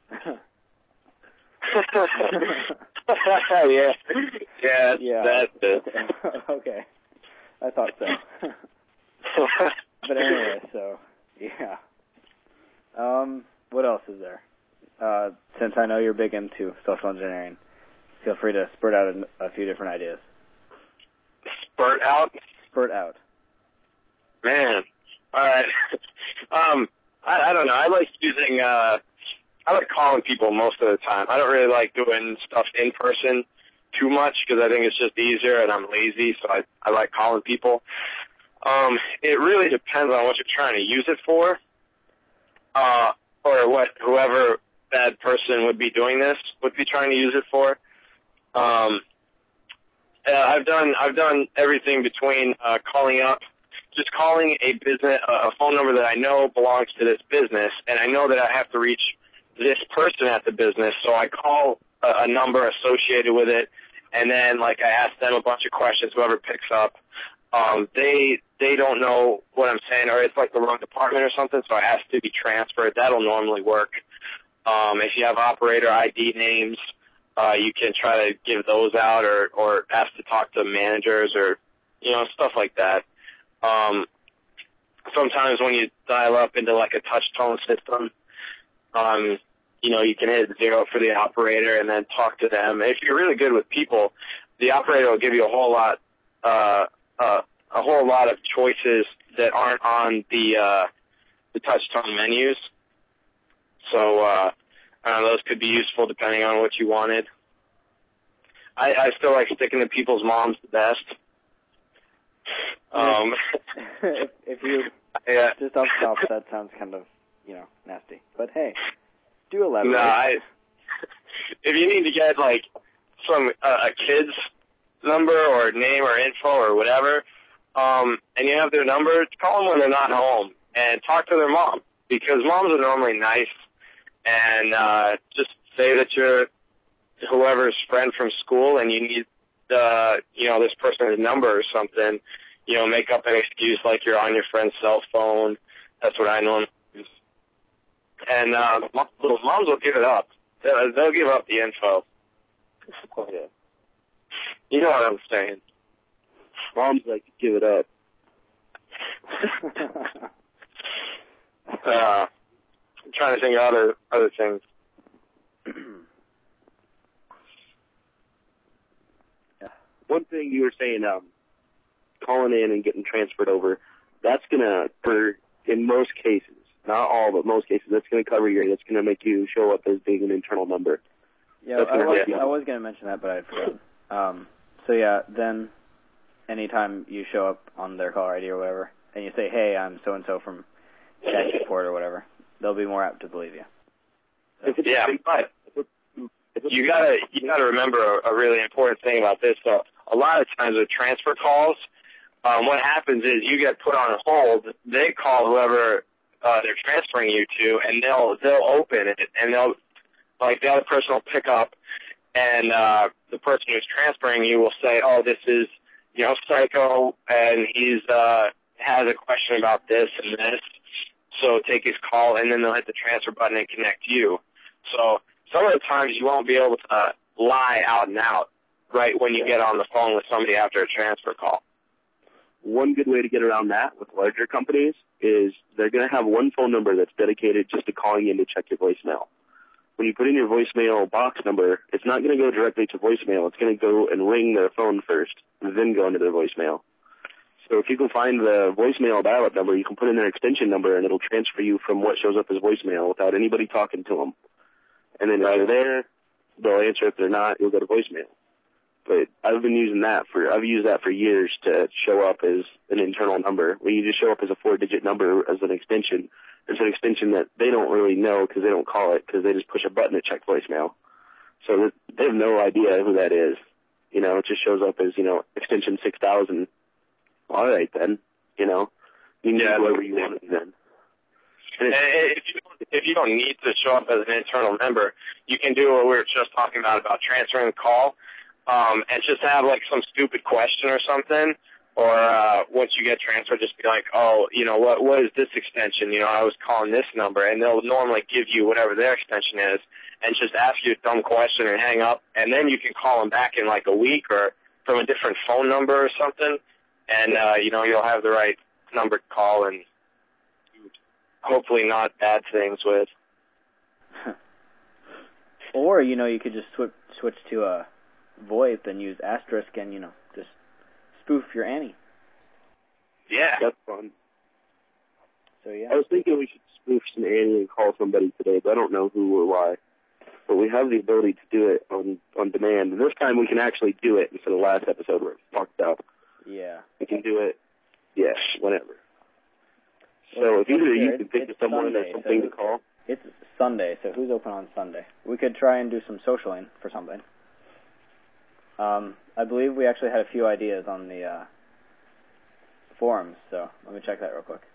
S7: yeah. Yeah,
S5: yeah.
S7: That's it.
S5: Okay. I thought so. But anyway, so, yeah. Um, what else is there? Uh, since I know you're big into social engineering, feel free to spurt out a, a few different ideas.
S7: Spurt out?
S5: Spurt out.
S7: Man. All right. um, I, I don't know. I like using, uh, I like calling people most of the time. I don't really like doing stuff in person too much because I think it's just easier and I'm lazy, so I, I like calling people. Um, it really depends on what you're trying to use it for, uh, or what whoever that person would be doing this would be trying to use it for. Um, uh, I've done I've done everything between uh, calling up, just calling a business a phone number that I know belongs to this business, and I know that I have to reach this person at the business, so I call a, a number associated with it, and then like I ask them a bunch of questions. Whoever picks up, um, they they don't know what I'm saying, or it's like the wrong department or something, so I ask to be transferred. That'll normally work. Um, if you have operator I D names, uh, you can try to give those out, or or ask to talk to managers, or you know stuff like that. Um, sometimes when you dial up into like a touch tone system, um, you know, you can hit zero for the operator and then talk to them. If you're really good with people, the operator will give you a whole lot, uh, uh, a whole lot of choices that aren't on the, uh, the touch tone menus. So, uh, I don't know, those could be useful depending on what you wanted. I, I still like sticking to people's moms the best. Um,
S5: if, if you,
S7: yeah.
S5: just off the top, that sounds kind of, you know, nasty. But hey, do elaborate.
S7: No, I, if you need to get, like, some, uh, a kid's number or name or info or whatever, um, and you have their number, call them when they're not home and talk to their mom, because moms are normally nice, and, uh, just say that you're whoever's friend from school and you need, uh, you know, this person's number or something, you know, make up an excuse like you're on your friend's cell phone. That's what I normally use. And, uh, little moms will give it up. They'll, they'll give up the info.
S4: Oh, yeah.
S7: You know what I'm saying.
S4: Moms like to give it up.
S7: uh, I'm trying to think of other, other things.
S4: Yeah. One thing you were saying, um, calling in and getting transferred over, that's going to, for in most cases, not all, but most cases, that's going to cover your, that's going to make you show up as being an internal number.
S5: Yeah, I was, I was going to mention that, but I forgot. Um, so yeah, then anytime you show up on their caller I D or whatever, and you say, hey, I'm so-and-so from tech support or whatever, they'll be more apt to believe you. So.
S7: Yeah, but you gotta, you gotta remember a, a really important thing about this. So a lot of times with transfer calls, um, what happens is you get put on hold, they call whoever uh, they're transferring you to, and they'll, they'll open it, and they'll, like, the other person will pick up, and uh, the person who's transferring you will say, oh, this is, you know, Psycho, and he's uh, has a question about this and this, so take his call, and then they'll hit the transfer button and connect you. So some of the times you won't be able to uh, lie out and out right when you get on the phone with somebody after a transfer call.
S4: One good way to get around that with larger companies is they're going to have one phone number that's dedicated just to calling in to check your voicemail. when you put in your voicemail box number, it's not going to go directly to voicemail. It's going to go and ring their phone first, and then go into their voicemail. So if you can find the voicemail dial-up number, you can put in their extension number, and it'll transfer you from what shows up as voicemail without anybody talking to them. And then if you're there, they'll answer. If they're not, you'll go to voicemail. But I've been using that for, I've used that for years to show up as an internal number. When you just show up as a four-digit number as an extension, it's an extension that they don't really know because they don't call it because they just push a button to check voicemail. So they have no idea who that is. You know, it just shows up as, you know, extension six thousand. All right, then. You know, you can
S7: yeah,
S4: do whatever you want then.
S7: And if you, if you don't need to show up as an internal member, you can do what we were just talking about, about transferring the call, um, and just have, like, some stupid question or something. Or uh, once you get transferred, just be like, oh, you know, what what is this extension? You know, I was calling this number. And they'll normally give you whatever their extension is and just ask you a dumb question and hang up. And then you can call them back in like a week or from a different phone number or something. And, uh, you know, you'll have the right number to call and hopefully not bad things with.
S5: Or, you know, you could just switch switch to a VoIP and use asterisk and, you know, just spoof your Annie.
S7: Yeah.
S4: That's fun.
S5: So, yeah.
S4: I was thinking we should spoof some Annie and call somebody today, but I don't know who or why. But we have the ability to do it on, on demand. And this time we can actually do it instead of last episode where it fucked up.
S5: Yeah.
S4: We can do it, yeah, whenever. So
S5: Well,
S4: if either of you
S5: it's
S4: can think of
S5: Sunday,
S4: someone or something
S5: so
S4: to call.
S5: It's Sunday, so who's open on Sunday? We could try and do some socialing for something. Um, I believe we actually had a few ideas on the uh, forums, so let me check that real quick.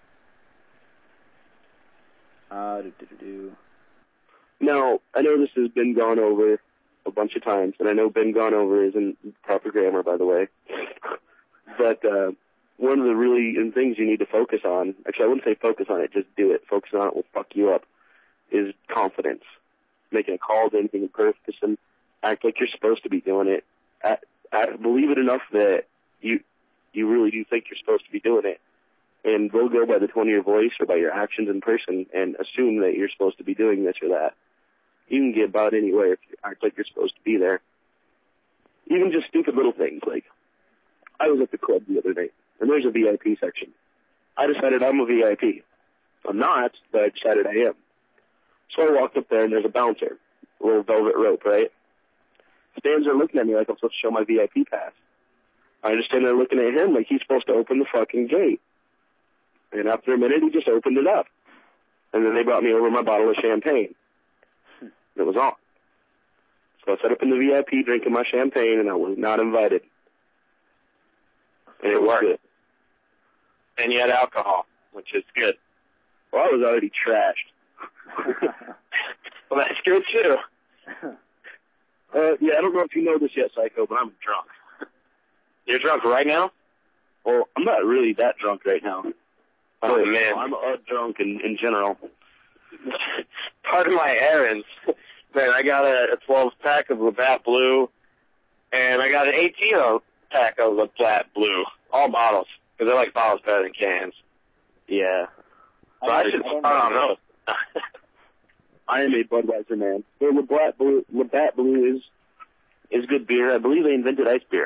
S5: Uh, do, do, do, do.
S4: Now, I know this has been gone over a bunch of times, and I know been gone over isn't proper grammar, by the way. But uh, one of the really things you need to focus on, actually I wouldn't say focus on it, just do it. Focus on it will fuck you up, is confidence. Making a call to anything in person, act like you're supposed to be doing it. I, I believe it enough that you you really do think you're supposed to be doing it. And they'll go by the tone of your voice or by your actions in person and assume that you're supposed to be doing this or that. You can get about anywhere if you act like you're supposed to be there. Even just stupid little things like, I was at the club the other night, and there's a V I P section. I decided I'm a V I P. I'm not, but I decided I am. So I walked up there, and there's a bouncer, a little velvet rope, right? Stands there looking at me like I'm supposed to show my V I P pass. I just stand there looking at him like he's supposed to open the fucking gate. And after a minute, he just opened it up. And then they brought me over my bottle of champagne. It was on. So I sat up in the V I P drinking my champagne, and I was not invited. And it worked. Good.
S7: And you had alcohol, which is good.
S4: Well, I was already trashed.
S7: Well, that's good, too.
S4: Uh, yeah, I don't know if you know this yet, Psycho, but I'm drunk.
S7: You're drunk right now?
S4: Well, I'm not really that drunk right now.
S7: Oh,
S4: but
S7: man.
S4: I'm uh, drunk in, in general.
S7: Pardon my errands. Man, I got a twelve-pack of Labatt Blue, and I got an eighteen-pack of Labatt Blue. All bottles, because I like bottles better than cans.
S4: Yeah.
S7: So I, I should start on those.
S4: I am a Budweiser man. The Labatt Blue, Labatt Blue is is good beer. I believe they invented ice beer.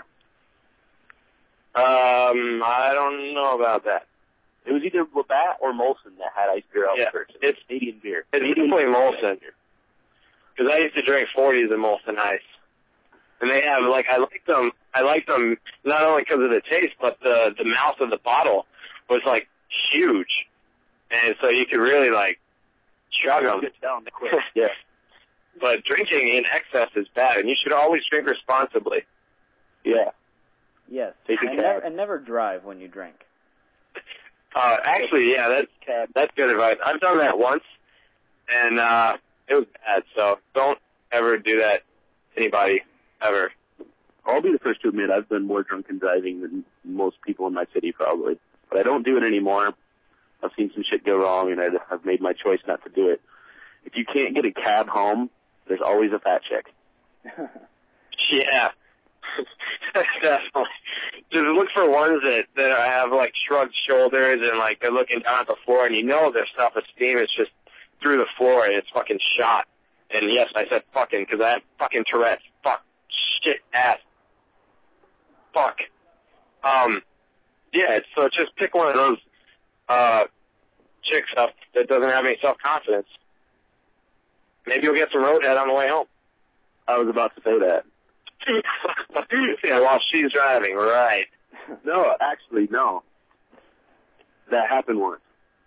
S7: Um, I don't know about that.
S4: It was either Labatt or Molson that had ice beer out
S7: yeah,
S4: first.
S7: It's
S4: Canadian beer.
S7: It's
S4: Canadian
S7: definitely Molson. Because I used to drink forties and Molson Ice. And they have, like, I like them, I like them not only because of the taste, but the, the mouth of the bottle was, like, huge. And so you could really, like, chug them.
S4: Get down quick. Yeah.
S7: But drinking in excess is bad, and you should always drink responsibly.
S4: Yeah.
S5: Yes.
S4: Take a
S5: and,
S4: cab.
S5: never, and never drive when you drink.
S7: Uh, actually, yeah, that's, that's good advice. I've done that once, and, uh, it was bad, so don't ever do that to anybody, ever.
S4: I'll be the first to admit I've been more drunken driving than most people in my city, probably. But I don't do it anymore. I've seen some shit go wrong, and I've made my choice not to do it. If you can't get a cab home, there's always a fat chick.
S7: Yeah. Definitely. Just look for ones that, that have, like, shrugged shoulders and, like, they're looking down at the floor, and you know their self-esteem is just through the floor, and it's fucking shot. And yes, I said fucking because I have fucking Tourette's. Fuck. Shit. Ass. Fuck. Um, yeah, so just pick one of those uh, chicks up that doesn't have any self-confidence. Maybe you'll get some roadhead on the way home.
S4: I was about to say that.
S7: Yeah, while she's driving, right.
S4: No, actually, no. That happened once.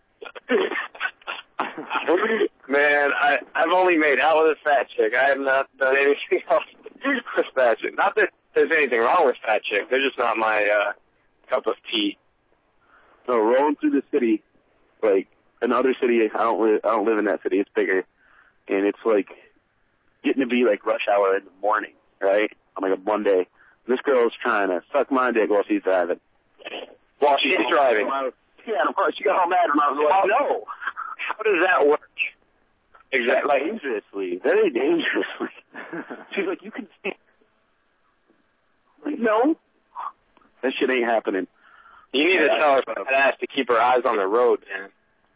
S7: Man, I, I've only made out with a fat chick. I have not done anything else with fat chick. Not that there's anything wrong with fat chick. They're just not my uh, cup of tea.
S4: So rolling through the city, like another city, I don't live, I don't live in that city. It's bigger, and it's like getting to be like rush hour in the morning, right? On like a Monday. This girl's trying to suck my dick while she's driving.
S7: While she's driving.
S4: Yeah, of course. She got all mad when I was like,
S7: oh, no. How does that work? Exactly.
S4: Like, dangerously. Very dangerously. She's like, you can see. Like, no. That shit ain't happening.
S7: You need yeah, to tell her fat ass to keep her eyes on the road, man.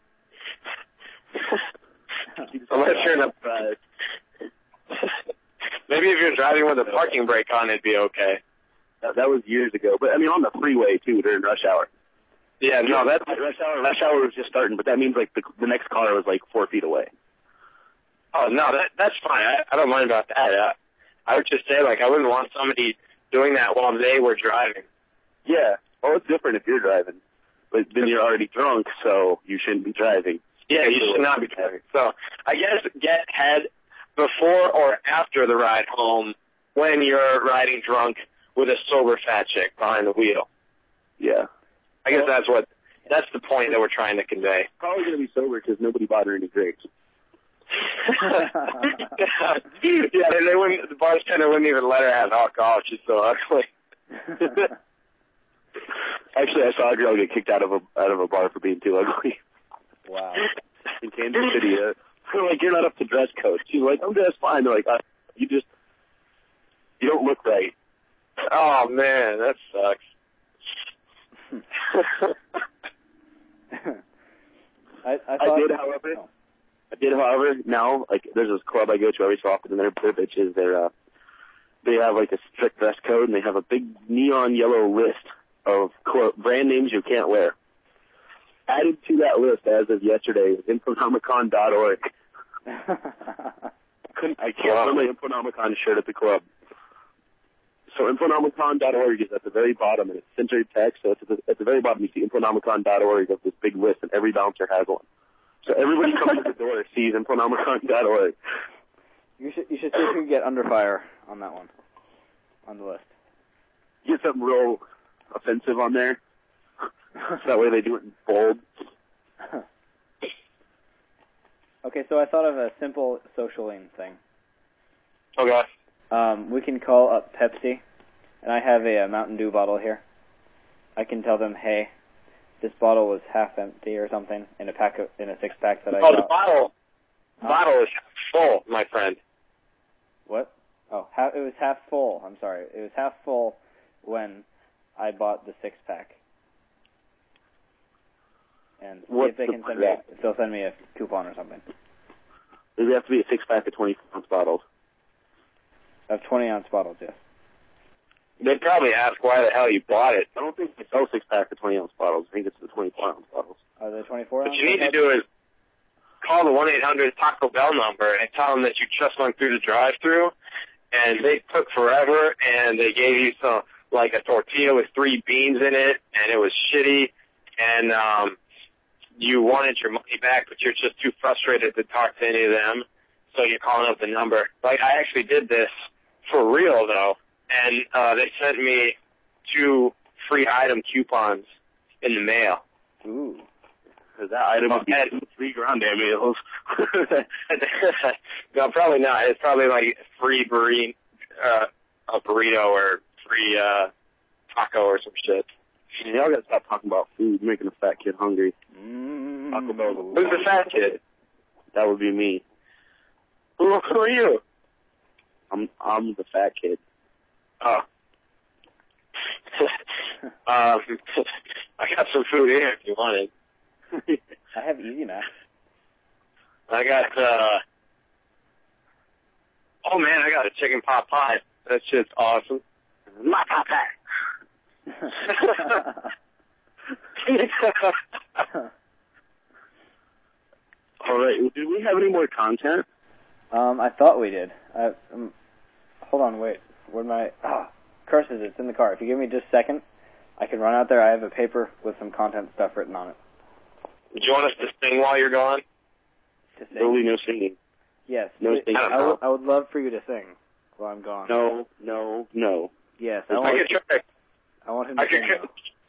S7: Unless you're in a... Maybe if you're driving with a parking brake on, it'd be okay.
S4: That, that was years ago. But, I mean, on the freeway, too, during rush hour.
S7: Yeah,
S4: no, that's rush hour. Rush hour was just starting, but that means, like, the, the next car was, like, four feet away.
S7: Oh, no, that that's fine. I, I don't mind about that. I, I would just say, like, I wouldn't want somebody doing that while they were driving.
S4: Yeah. Well, it's different if you're driving. But then you're already drunk, so you shouldn't be driving.
S7: Yeah, you should not be driving. So I guess get head before or after the ride home when you're riding drunk with a sober fat chick behind the wheel.
S4: Yeah.
S7: I guess that's what, that's the point that we're trying to convey.
S4: Probably going to be sober because nobody bought her any drinks.
S7: yeah, they, they wouldn't, the bartender wouldn't even let her have alcohol. She's so ugly.
S4: Actually, I saw a girl get kicked out of a out of a bar for being too ugly.
S5: Wow.
S4: In Kansas City, uh, they're like, you're not up to dress code. She's like, I'm dressed fine. They're like, uh, you just, you don't look right.
S7: Oh man, that sucks.
S5: I, I,
S4: I did, however, oh. I did, however, now, like, there's this club I go to every so often, and they're, they're bitches. They're, uh, they have, like, a strict dress code, and they have a big neon yellow list of quote, brand names you can't wear. Added to that list as of yesterday was Infonomicon dot org. Couldn't, I can't wear my Infonomicon shirt at the club. So Infonomicon dot org is at the very bottom, and it's centered text, so it's at the, at the very bottom you see Infonomicon dot org of this big list, and every bouncer has one. So everybody comes to the door sees Infonomicon dot org.
S5: You should you should see if you can get under fire on that one, on the list.
S4: Get something real offensive on there. So that way they do it in bold.
S5: Okay, so I thought of a simple socialing thing.
S7: Okay.
S5: Um, we can call up Pepsi, and I have a, a Mountain Dew bottle here. I can tell them, hey, this bottle was half empty or something in a pack of, in a six pack that I
S7: oh,
S5: got.
S7: Oh, the bottle, huh? Bottle is full, my friend.
S5: What? Oh, half, it was half full. I'm sorry, it was half full when I bought the six pack. And see if they can send me, if they'll send me a coupon or something.
S4: Does it have to be a six pack of twenty ounce bottles?
S5: Of twenty ounce bottles, yes.
S7: They'd probably ask why the hell you bought it.
S4: I don't think they sell six pack of twenty ounce bottles. I think it's the twenty-four ounce bottles.
S5: Are they twenty-four ounce?
S7: What you need to do is call the one eight hundred Taco Bell number and tell them that you just went through the drive-thru, and they took forever, and they gave you some, like a tortilla with three beans in it, and it was shitty, and um, you wanted your money back, but you're just too frustrated to talk to any of them, so you're calling up the number. Like, I actually did this for real, though, and uh, they sent me two free item coupons in the mail.
S5: Ooh.
S4: Because that item would be three grande meals.
S7: No, probably not. It's probably like free burrito, uh, a burrito or free uh, taco or some shit.
S4: Yeah, y'all gotta stop talking about food, making a fat kid hungry.
S5: Mm.
S4: Taco Bell.
S7: Who's the fat kid?
S4: That would be me.
S7: Who, who are you?
S4: I'm I'm the fat kid.
S7: Oh. um, I got some food here if you want it.
S5: I have Easy Mac.
S7: I got uh, Oh, man, I got a chicken pot pie. That shit's awesome. My pot pie.
S4: All right. Do we have any more content?
S5: Um, I thought we did. I, um, hold on, wait. Where'd my... Ah, curses, it's in the car. If you give me just a second, I can run out there. I have a paper with some content stuff written on it.
S7: Do you want us to sing while you're gone?
S5: To sing?
S4: No, no singing.
S5: Yes.
S4: No
S5: Please,
S4: singing.
S5: I, w- I would love for you to sing while I'm gone.
S4: No, no, no.
S5: Yes. I,
S7: I
S5: want,
S7: could try.
S5: I want him to
S7: I could.
S5: sing.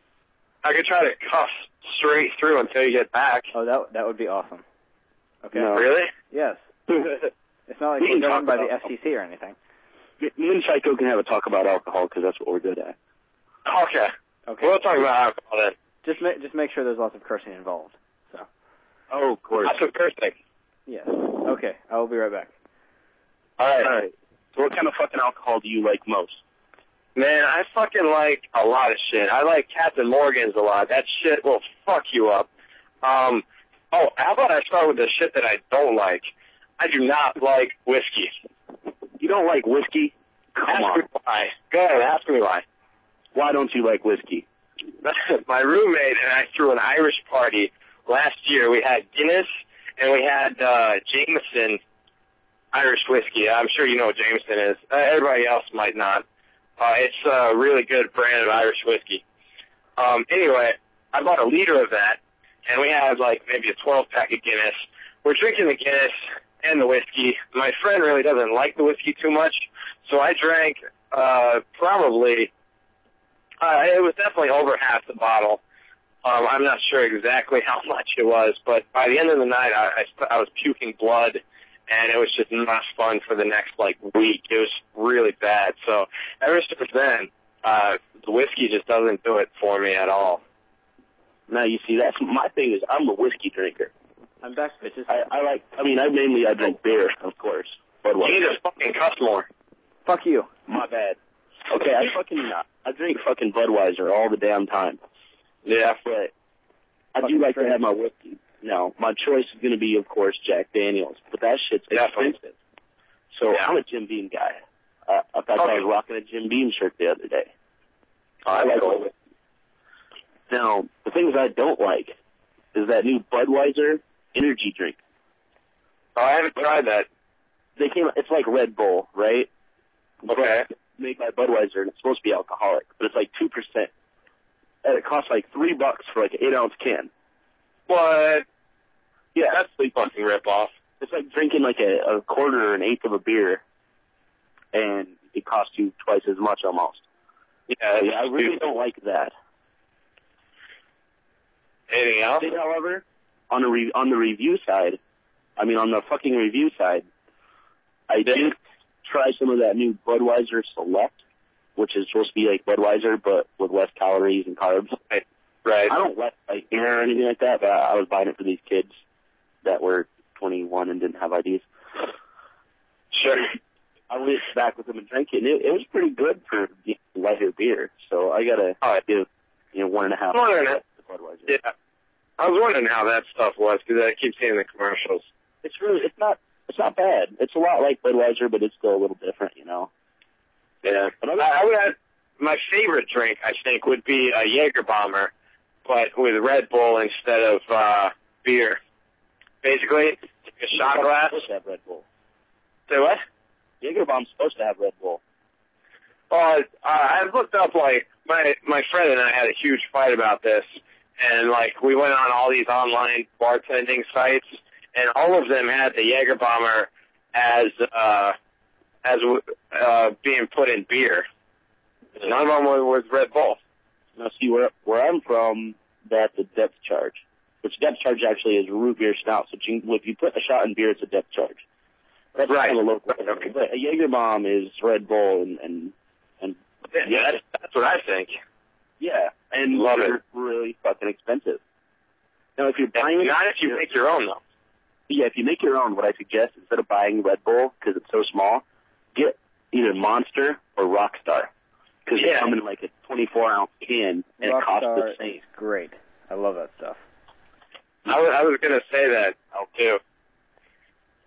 S7: I could try to cuff straight through until you get back.
S5: Oh, that that would be awesome. Okay.
S4: No.
S7: Really?
S5: Yes. It's not like
S4: We
S5: we're
S4: can talk
S5: governed by the
S4: about-
S5: F C C or anything.
S4: Me and Psycho can have a talk about alcohol because that's what we're good at.
S7: Okay.
S5: Okay.
S7: We'll talk about alcohol then.
S5: Just ma- just make sure there's lots of cursing involved. So.
S4: Oh, of course.
S7: That's the first thing.
S5: Yes. Okay. I will be right back.
S7: All right.
S4: All right. So what kind of fucking alcohol do you like most?
S7: Man, I fucking like a lot of shit. I like Captain Morgan's a lot. That shit will fuck you up. Um, oh, how about I start with the shit that I don't like? I do not like whiskey.
S4: You don't like whiskey? Come
S7: ask
S4: on.
S7: me why. Go ahead, ask me why.
S4: Why don't you like whiskey?
S7: My roommate and I threw an Irish party last year. We had Guinness and we had uh, Jameson Irish whiskey. I'm sure you know what Jameson is. Uh, everybody else might not. Uh, it's a really good brand of Irish whiskey. Um, anyway, I bought a liter of that, and we had like maybe a twelve-pack of Guinness. We're drinking the Guinness and the whiskey. My friend really doesn't like the whiskey too much, so I drank uh, probably, uh, it was definitely over half the bottle. Um, I'm not sure exactly how much it was, but by the end of the night, I, I, I was puking blood, and it was just not fun for the next, like, week. It was really bad. So ever since then, uh, the whiskey just doesn't do it for me at all.
S4: Now, you see, that's my thing is I'm a whiskey drinker.
S5: I'm back, bitches.
S4: I, I like, I mean, I mainly, I drink beer, of course. But
S7: You need to fucking cuss more.
S5: Fuck you.
S4: My bad. Okay, I fucking, I drink fucking Budweiser all the damn time.
S7: Yeah.
S4: But I
S5: Fucking
S4: do like
S5: straight.
S4: to have my whiskey. Now, my choice is going to be, of course, Jack Daniels. But that shit's
S7: Definitely.
S4: expensive. So
S7: Yeah.
S4: I'm a Jim Beam guy. Uh, in fact, I
S7: Okay.
S4: was rocking a Jim Beam shirt the other day.
S7: I like it.
S4: Now, the things I don't like is that new Budweiser energy drink.
S7: Oh, I haven't tried that.
S4: They came. It's like Red Bull, right?
S7: Okay.
S4: But it's made by Budweiser, and it's supposed to be alcoholic, but it's like two percent, and it costs like three bucks for like an eight ounce can.
S7: What?
S4: Yeah,
S7: That's a fucking ripoff.
S4: it's like drinking like a, a quarter or an eighth of a beer, and it costs you twice as much almost.
S7: Yeah,
S4: Yeah, I really don't like that.
S7: Anything else?
S4: But, however, on the re- on the review side, I mean on the fucking review side, I did try some of that new Budweiser Select, which is supposed to be like Budweiser but with less calories and carbs.
S7: Right. Right.
S4: I don't like like beer or anything like that, but I was buying it for these kids that were twenty-one and didn't have I Ds.
S7: Sure.
S4: I went back with them and drank it, and it, it was pretty good for you know, lighter beer. So I gotta
S7: All right.
S4: give you know one and a half.
S7: I was wondering,
S4: to Budweiser.
S7: yeah. I was wondering how that stuff was because I keep seeing the commercials.
S4: It's really it's not it's not bad. It's a lot like Budweiser, but it's still a little different, you know.
S7: Yeah. I, I would have, my favorite drink, I think, would be a Jaeger Bomber, but with Red Bull instead of uh, beer. Basically, a shot glass.
S4: Supposed to have Red Bull.
S7: Say what?
S4: Jaeger Bomb's supposed to have Red Bull.
S7: Well, uh, I've looked up, like, my my friend and I had a huge fight about this, and, like, we went on all these online bartending sites, and all of them had the Jaeger Bomber as, uh, as uh, being put in beer. None of them were with Red Bull.
S4: Now, see, where where I'm from, that's a depth charge, which depth charge actually is root beer stout. So you, if you put a shot in beer, it's a depth charge. That's
S7: Right.
S4: kind of local.
S7: Okay.
S4: But a Jaeger Bomb is Red Bull and and, and
S7: Yeah, that's, that's what I think.
S4: yeah, and
S7: Love
S4: they're
S7: it.
S4: really fucking expensive. Now, if you're buying it,
S7: Not if you make your own, though.
S4: yeah, if you make your own, what I suggest instead of buying Red Bull because it's so small, get either Monster or Rockstar because they
S7: Yeah.
S4: come in like a twenty-four ounce can and it costs
S5: Rockstar
S4: the same.
S5: is great. I love that stuff.
S7: I was, I was going to say that, too. Yeah,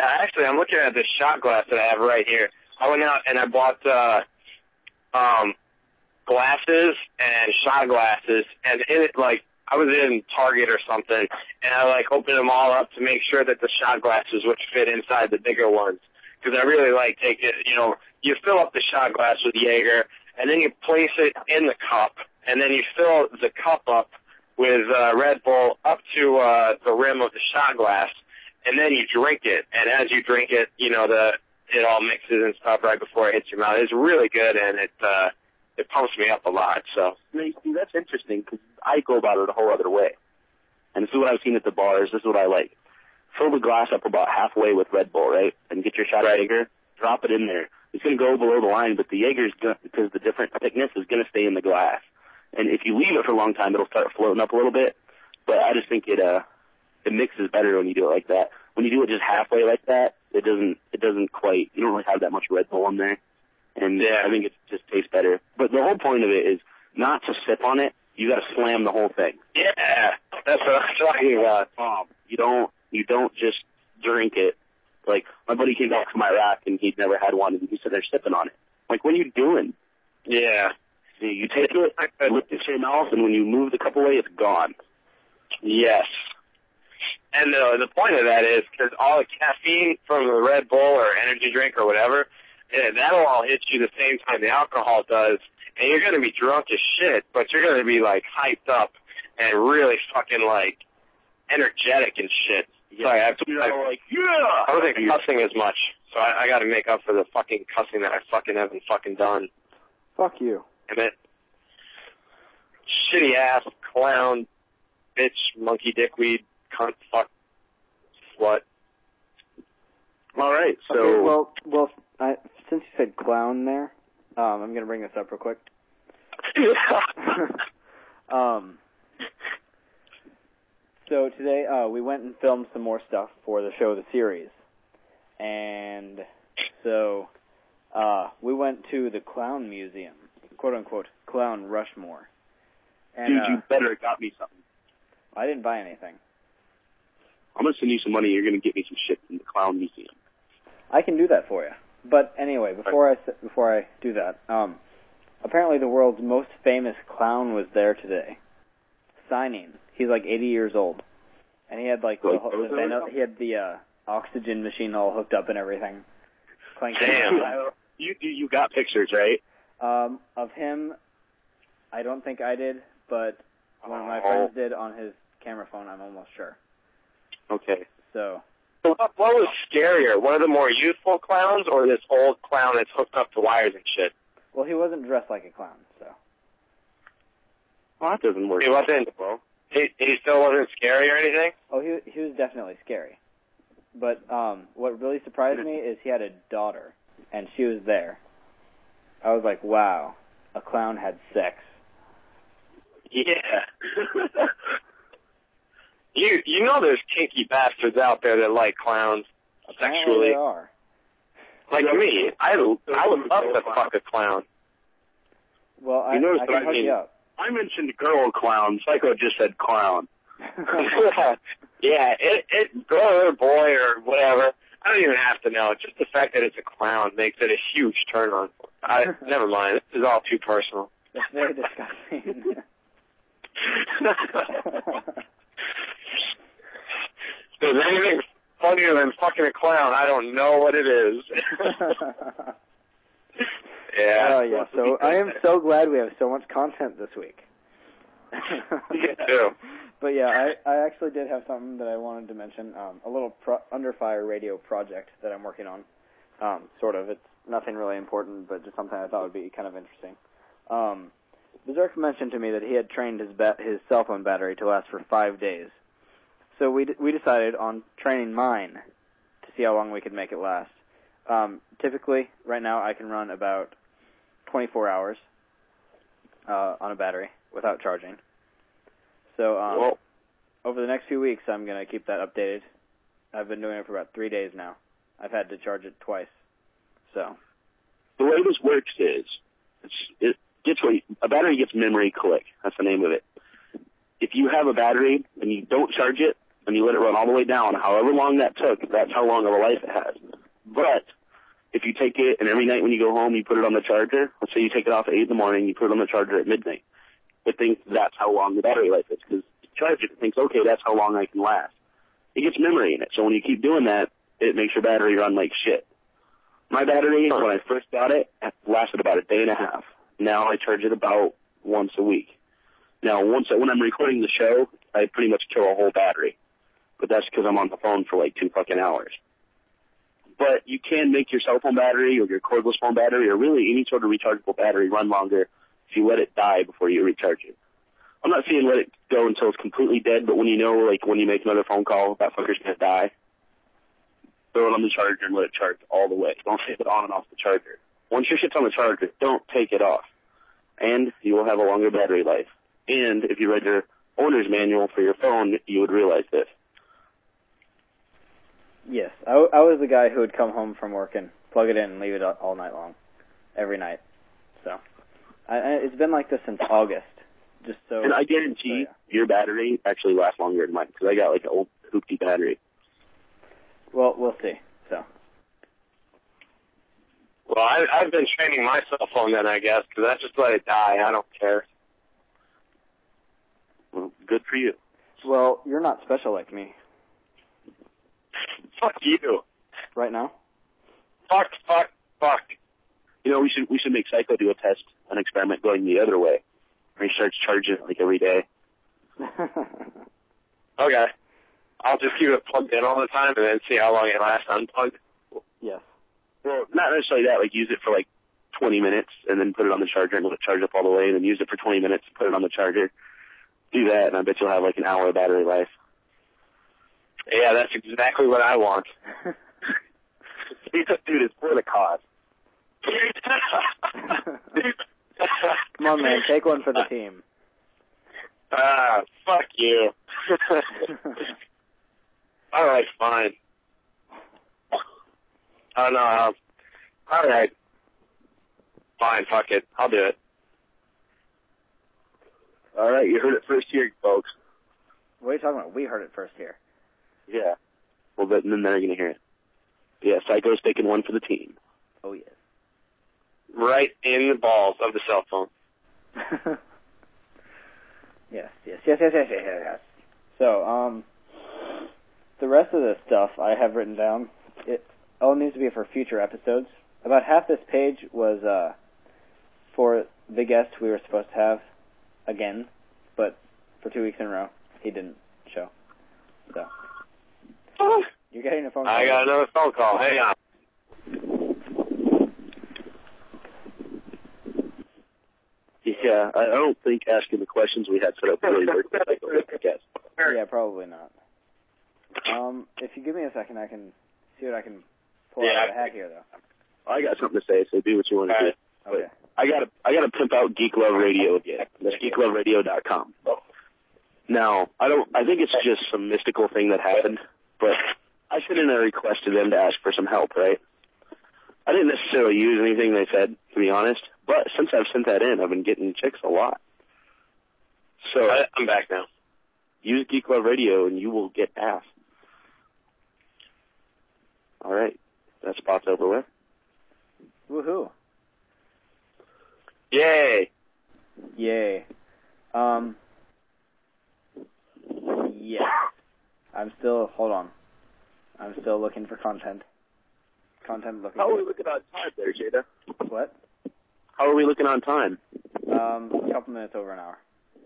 S7: Yeah, actually, I'm looking at this shot glass that I have right here. I went out and I bought uh, um, glasses and shot glasses, and in it, like, I was in Target or something, and I, like, opened them all up to make sure that the shot glasses would fit inside the bigger ones, because I really like taking it, you know, you fill up the shot glass with Jaeger, and then you place it in the cup, and then you fill the cup up with uh, Red Bull up to uh, the rim of the shot glass, and then you drink it, and as you drink it, you know, the it all mixes and stuff right before it hits your mouth. It's really good, and it uh, it pumps me up a lot. So
S4: See, that's interesting because I go about it a whole other way. And this is what I've seen at the bars. This is what I like. Fill the glass up about halfway with Red Bull, right? And get your shot
S7: Right.
S4: of Jaeger. Drop it in there. It's going to go below the line, but the Jaeger's going because the different thickness is going to stay in the glass. And if you leave it for a long time, it'll start floating up a little bit. But I just think it uh it mixes better when you do it like that. When you do it just halfway like that, it doesn't it doesn't quite you don't really have that much Red Bull in there. And yeah, I think it just tastes better. But the whole point of it is not to sip on it. You got to slam the whole thing.
S7: yeah, that's what I'm talking about.
S4: Um, you don't you don't just drink it. Like my buddy came back from Iraq and he'd never had one, and he said they're sipping on it. Like, what are you doing?
S7: Yeah.
S4: You, you take it, lift it to your mouth, and when you move the cup away, it's gone.
S7: Yes. And the the point of that is because all the caffeine from the Red Bull or energy drink or whatever, yeah, that'll all hit you the same time the alcohol does, and you're going to be drunk as shit, but you're going to be, like, hyped up and really fucking, like, energetic and shit.
S4: Yeah.
S7: Sorry, I have to,
S4: You're
S7: I,
S4: all like, yeah!
S7: I wasn't cussing as much, so I, I got to make up for the fucking cussing that I fucking haven't fucking done.
S5: Fuck you.
S7: Damn it. Shitty ass, clown, bitch, monkey dickweed, cunt, fuck, slut.
S4: All right, so...
S5: Okay, well, well, I, since you said clown there, um, I'm going to bring this up real quick. um, so today uh, we went and filmed some more stuff for the show, The Series. And so uh, we went to the Clown Museum, quote-unquote, Clown Rushmore. And,
S4: Dude,
S5: uh,
S4: you better have got me something.
S5: I didn't buy anything.
S4: I'm going to send you some money. You're going to get me some shit from the Clown Museum.
S5: I can do that for you. But anyway, before I before I do that, um, apparently the world's most famous clown was there today, signing. He's like eighty years old, and he had like the,
S4: Like
S5: whole,
S4: Bozo
S5: the
S4: or
S5: veno- he had the uh, oxygen machine all hooked up and everything. Clanking
S7: Damn.
S5: around.
S4: You, you you got pictures, right?
S5: Um, of him, I don't think I did, but one of my
S4: Oh.
S5: friends did on his camera phone. I'm almost sure.
S4: Okay.
S5: So.
S7: So what, what was scarier, one of the more youthful clowns or this old clown that's hooked up to wires and shit?
S5: Well, he wasn't dressed like a clown, so.
S4: Well, that doesn't work.
S7: He wasn't,
S4: well.
S7: he, he still wasn't scary or anything?
S5: Oh, he he was definitely scary. But um, what really surprised me is he had a daughter, and she was there. I was like, wow, a clown had sex.
S7: Yeah. you you know there's kinky bastards out there that like clowns
S5: Apparently
S7: sexually.
S5: there are.
S7: Like me, I, I would love to fuck a clown.
S5: Well, I,
S4: You notice
S5: I
S4: that
S5: can
S4: I
S5: hook
S4: mean-
S5: you up.
S4: I mentioned girl clown. Psycho just said clown.
S7: yeah, it, it, girl or boy or whatever, I don't even have to know. Just the fact that it's a clown makes it a huge turn on. I, never mind, this is all too personal.
S5: That's very disgusting.
S7: If there's anything funnier than fucking a clown, I don't know what it is. yeah.
S5: Oh, yeah. So I am so glad we have so much content this week.
S7: Me too.
S5: But yeah, I, I actually did have something that I wanted to mention. Um, a little pro- under fire radio project that I'm working on. Um, sort of. It's nothing really important, but just something I thought would be kind of interesting. Um, Berserk mentioned to me that he had trained his ba- his cell phone battery to last for five days. So we d- we decided on training mine to see how long we could make it last. Um, typically, right now, I can run about twenty-four hours uh, on a battery without charging. So um,
S4: Well,
S5: over the next few weeks, I'm going to keep that updated. I've been doing it for about three days now. I've had to charge it twice. So
S4: the way this works is, it's, it gets what you, a battery gets memory click. That's the name of it. If you have a battery and you don't charge it, and you let it run all the way down, however long that took, that's how long of a life it has. But if you take it and every night when you go home you put it on the charger, let's say you take it off at eight in the morning, you put it on the charger at midnight, it thinks that's how long the battery life is, because the charger thinks, okay, that's how long I can last. It gets memory in it, so when you keep doing that, it makes your battery run like shit. My battery, when I first got it, lasted about a day and a half. Now I charge it about once a week. Now, once I, when I'm recording the show, I pretty much kill a whole battery. But that's because I'm on the phone for like two fucking hours. But you can make your cell phone battery or your cordless phone battery or really any sort of rechargeable battery run longer if you let it die before you recharge it. I'm not saying let it go until it's completely dead, but when you know, like, when you make another phone call, that fucker's going to die, throw it on the charger and let it charge all the way. Don't take it on and off the charger. Once your shit's on the charger, don't take it off. And you will have a longer battery life. And if you read your owner's manual for your phone, you would realize this.
S5: Yes, I, w- I was the guy who would come home from work and plug it in and leave it all night long, every night. So, I, I, it's been like this since August. Just so.
S4: And I guarantee so, yeah. your battery actually lasts longer than mine because I got like an old hoopty battery.
S5: Well, we'll see. So.
S7: Well, I, I've been training my cell phone then, I guess, because I just let it die. I don't care.
S4: Well, good for you.
S5: Well, you're not special like me.
S7: Fuck you.
S5: Right now?
S7: Fuck, fuck, fuck.
S4: You know, we should we should make Psycho do a test, an experiment going the other way. Where he starts charging it like every day.
S7: Okay. I'll just keep it plugged in all the time and then see how long it lasts unplugged.
S5: Yes.
S4: Well, not necessarily that. Like, use it for like twenty minutes and then put it on the charger and let it charge up all the way, and then use it for twenty minutes, put it on the charger. Do that, and I bet you'll have like an hour of battery life.
S7: Yeah, that's exactly what I want.
S4: Dude, it's for the cause.
S5: Come on, man, take one for the team.
S7: Ah, fuck you. All right, fine. Oh, no, I'll, all right. Fine, fuck it. I'll do it.
S4: All right, you heard it first here, folks.
S5: What are you talking about? We heard it first here.
S4: Yeah. Well, but then they're going to hear it. Yeah, Psycho's taking one for the team.
S5: Oh, yes.
S7: Right in the balls of the cell phone.
S5: yes, yes, yes, yes, yes, yes, yes. So, um, the rest of this stuff I have written down. It all needs to be for future episodes. About half this page was uh, for the guest we were supposed to have again, but for two weeks in a row, he didn't show. So, you're getting a phone call.
S7: I got another phone call. Hang on.
S4: Yeah, I don't think asking the questions we had set up really worked with Psycho with the guest.
S5: Yeah, probably not. Um, if you give me a second, I can see what I can pull
S7: Yeah.
S5: out of the hat here, though.
S4: I got something to say, so do what you want to
S7: All
S4: do.
S7: right.
S5: Okay.
S4: I gotta, I gotta pimp out Geek Love Radio again. That's geek love radio dot com. Now, I don't, I think it's just some mystical thing that happened, but I sent in a request to them to ask for some help, right? I didn't necessarily use anything they said, to be honest, but since I've sent that in, I've been getting chicks a lot. So,
S7: I, I'm back now.
S4: use Geek Love Radio and you will get ass. All right, that spot's over with.
S5: Woohoo.
S7: Yay.
S5: Yay. Um, yes. I'm still, hold on. I'm still looking for content. Content looking
S4: How are
S5: for...
S4: we looking on time there, Jada?
S5: What?
S4: How are we looking on time?
S5: Um, a couple minutes over an hour.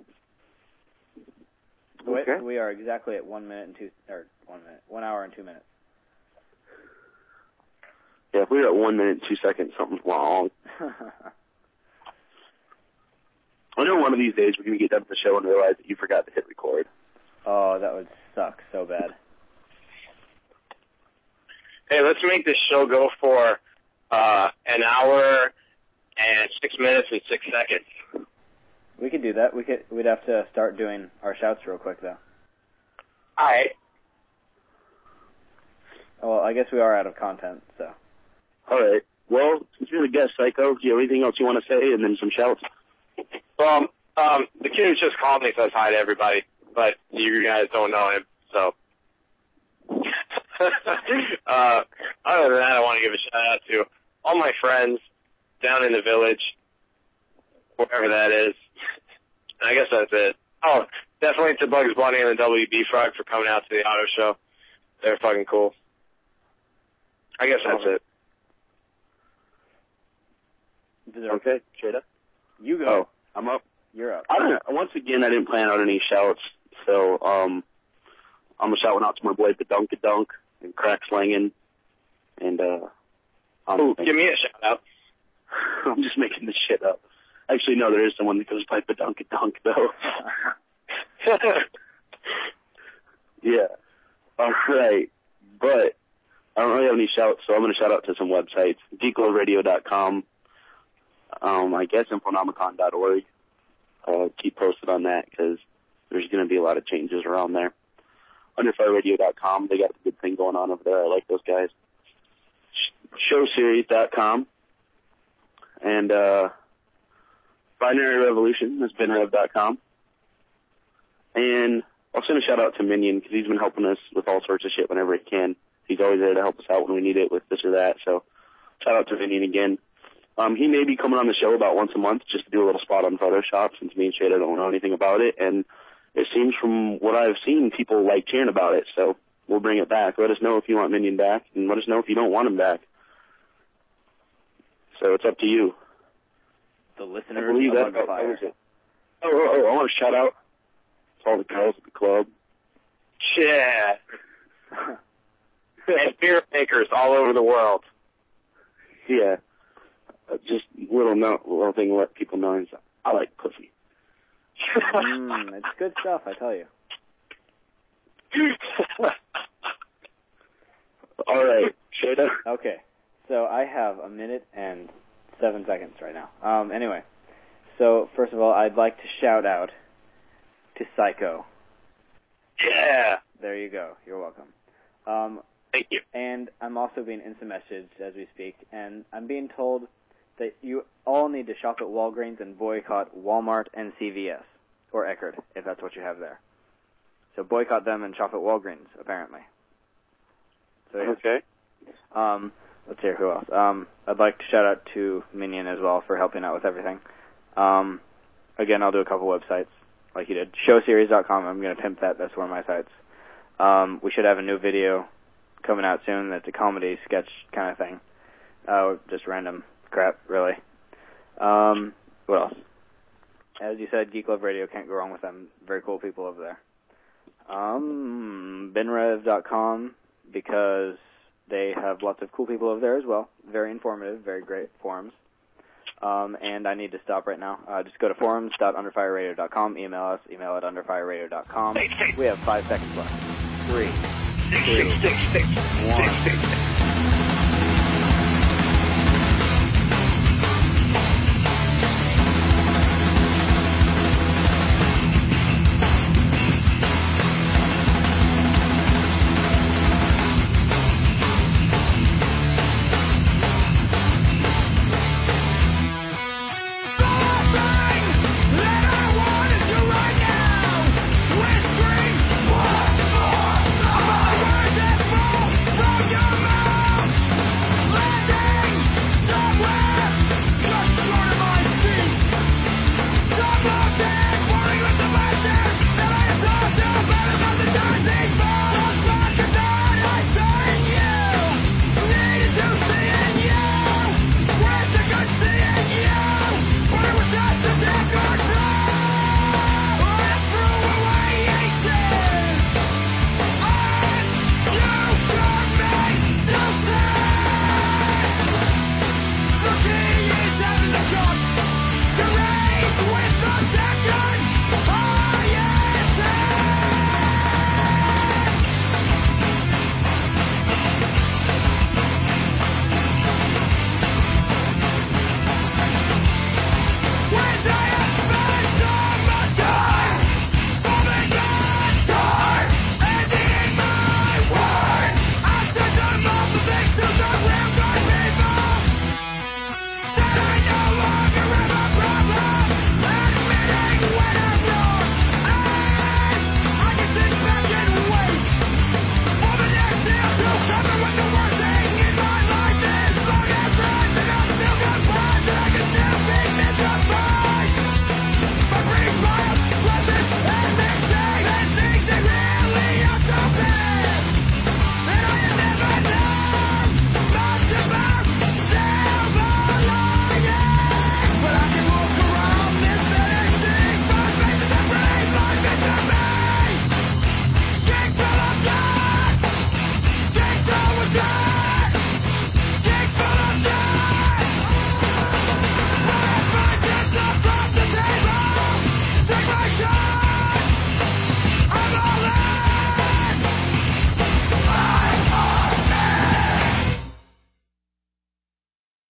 S4: Okay.
S5: We, we are exactly at one minute and two, or one minute, one hour and two minutes.
S4: Yeah, if we were at one minute and two seconds, something's wrong. I know one of these days we're going to get done with the show and realize that you forgot to hit record.
S5: Oh, that would suck so bad.
S7: Hey, let's make this show go for uh, an hour and six minutes and six seconds.
S5: We could do that. We could. We'd have to start doing our shouts real quick, though.
S7: All right.
S5: Well, I guess we are out of content, so.
S4: All right. Well, since you're the guest, Psycho, do you have anything else you want to say? And then some shouts.
S7: Well, um, the kid who just called me says hi to everybody, but you guys don't know him, so uh, other than that, I want to give a shout out to all my friends down in the village, wherever that is. I guess that's it. Oh, definitely to Bugs Bunny and the W B Frog for coming out to the auto show. They're fucking cool. I guess that's it.
S4: Okay, straight up.
S5: You go.
S4: Oh, I'm up.
S5: You're up.
S4: I don't, once again, I didn't plan out any shouts, so um, I'm gonna shout one out to my boy Badunk-a-Dunk and Crack Slangin', and uh, I'm
S7: Ooh, give me a shout out.
S4: I'm just making this shit up. Actually, no, there is someone that goes by Badunk-a-Dunk though. Yeah. All right, but I don't really have any shouts, so I'm gonna shout out to some websites: geek love radio dot com. Um, I guess Infonomicon dot org. Uh, keep posted on that because there's going to be a lot of changes around there. Underfire radio dot com, they got a good thing going on over there. I like those guys. show series dot com and uh, Binary Revolution is ben rev dot com. And I'll send a shout out to Minion because he's been helping us with all sorts of shit whenever he can. He's always there to help us out when we need it with this or that. So shout out to Minion again. Um, he may be coming on the show about once a month just to do a little spot on Photoshop since me and Shada don't know anything about it. And it seems from what I've seen, people like cheering about it. So we'll bring it back. Let us know if you want Minion back, and let us know if you don't want him back. So it's up to you.
S5: The listeners
S4: I believe
S5: of
S4: that
S5: Fire.
S4: was it. Oh, oh, oh, I want to shout out to all the girls at the club.
S7: Yeah. And beer makers all over the world.
S4: Yeah. Uh, just little no, little thing to let people know is I like pussy.
S5: mm, it's good stuff, I tell you.
S4: All right, Shada.
S5: Okay, so I have a minute and seven seconds right now. Um, anyway, so first of all, I'd like to shout out to Psycho.
S7: Yeah.
S5: There you go. You're welcome. Um,
S7: Thank you.
S5: And I'm also being instant messaged as we speak, and I'm being told that you all need to shop at Walgreens and boycott Walmart and C V S, or Eckerd, if that's what you have there. So boycott them and shop at Walgreens, apparently. So, yeah.
S4: Okay.
S5: Um, let's hear who else. Um, I'd like to shout out to Minion as well for helping out with everything. Um, again, I'll do a couple websites, like you did. show series dot com, I'm going to pimp that. That's one of my sites. Um, we should have a new video coming out soon that's a comedy sketch kind of thing. Uh, just random crap, really. Um, what else? As you said, Geek Love Radio, can't go wrong with them. Very cool people over there. Um, ben rev dot com, because they have lots of cool people over there as well. Very informative, very great forums. Um, and I need to stop right now. Uh, just go to forums dot underfire radio dot com, email us, email at underfire radio dot com. We have five seconds left. Three, two, one.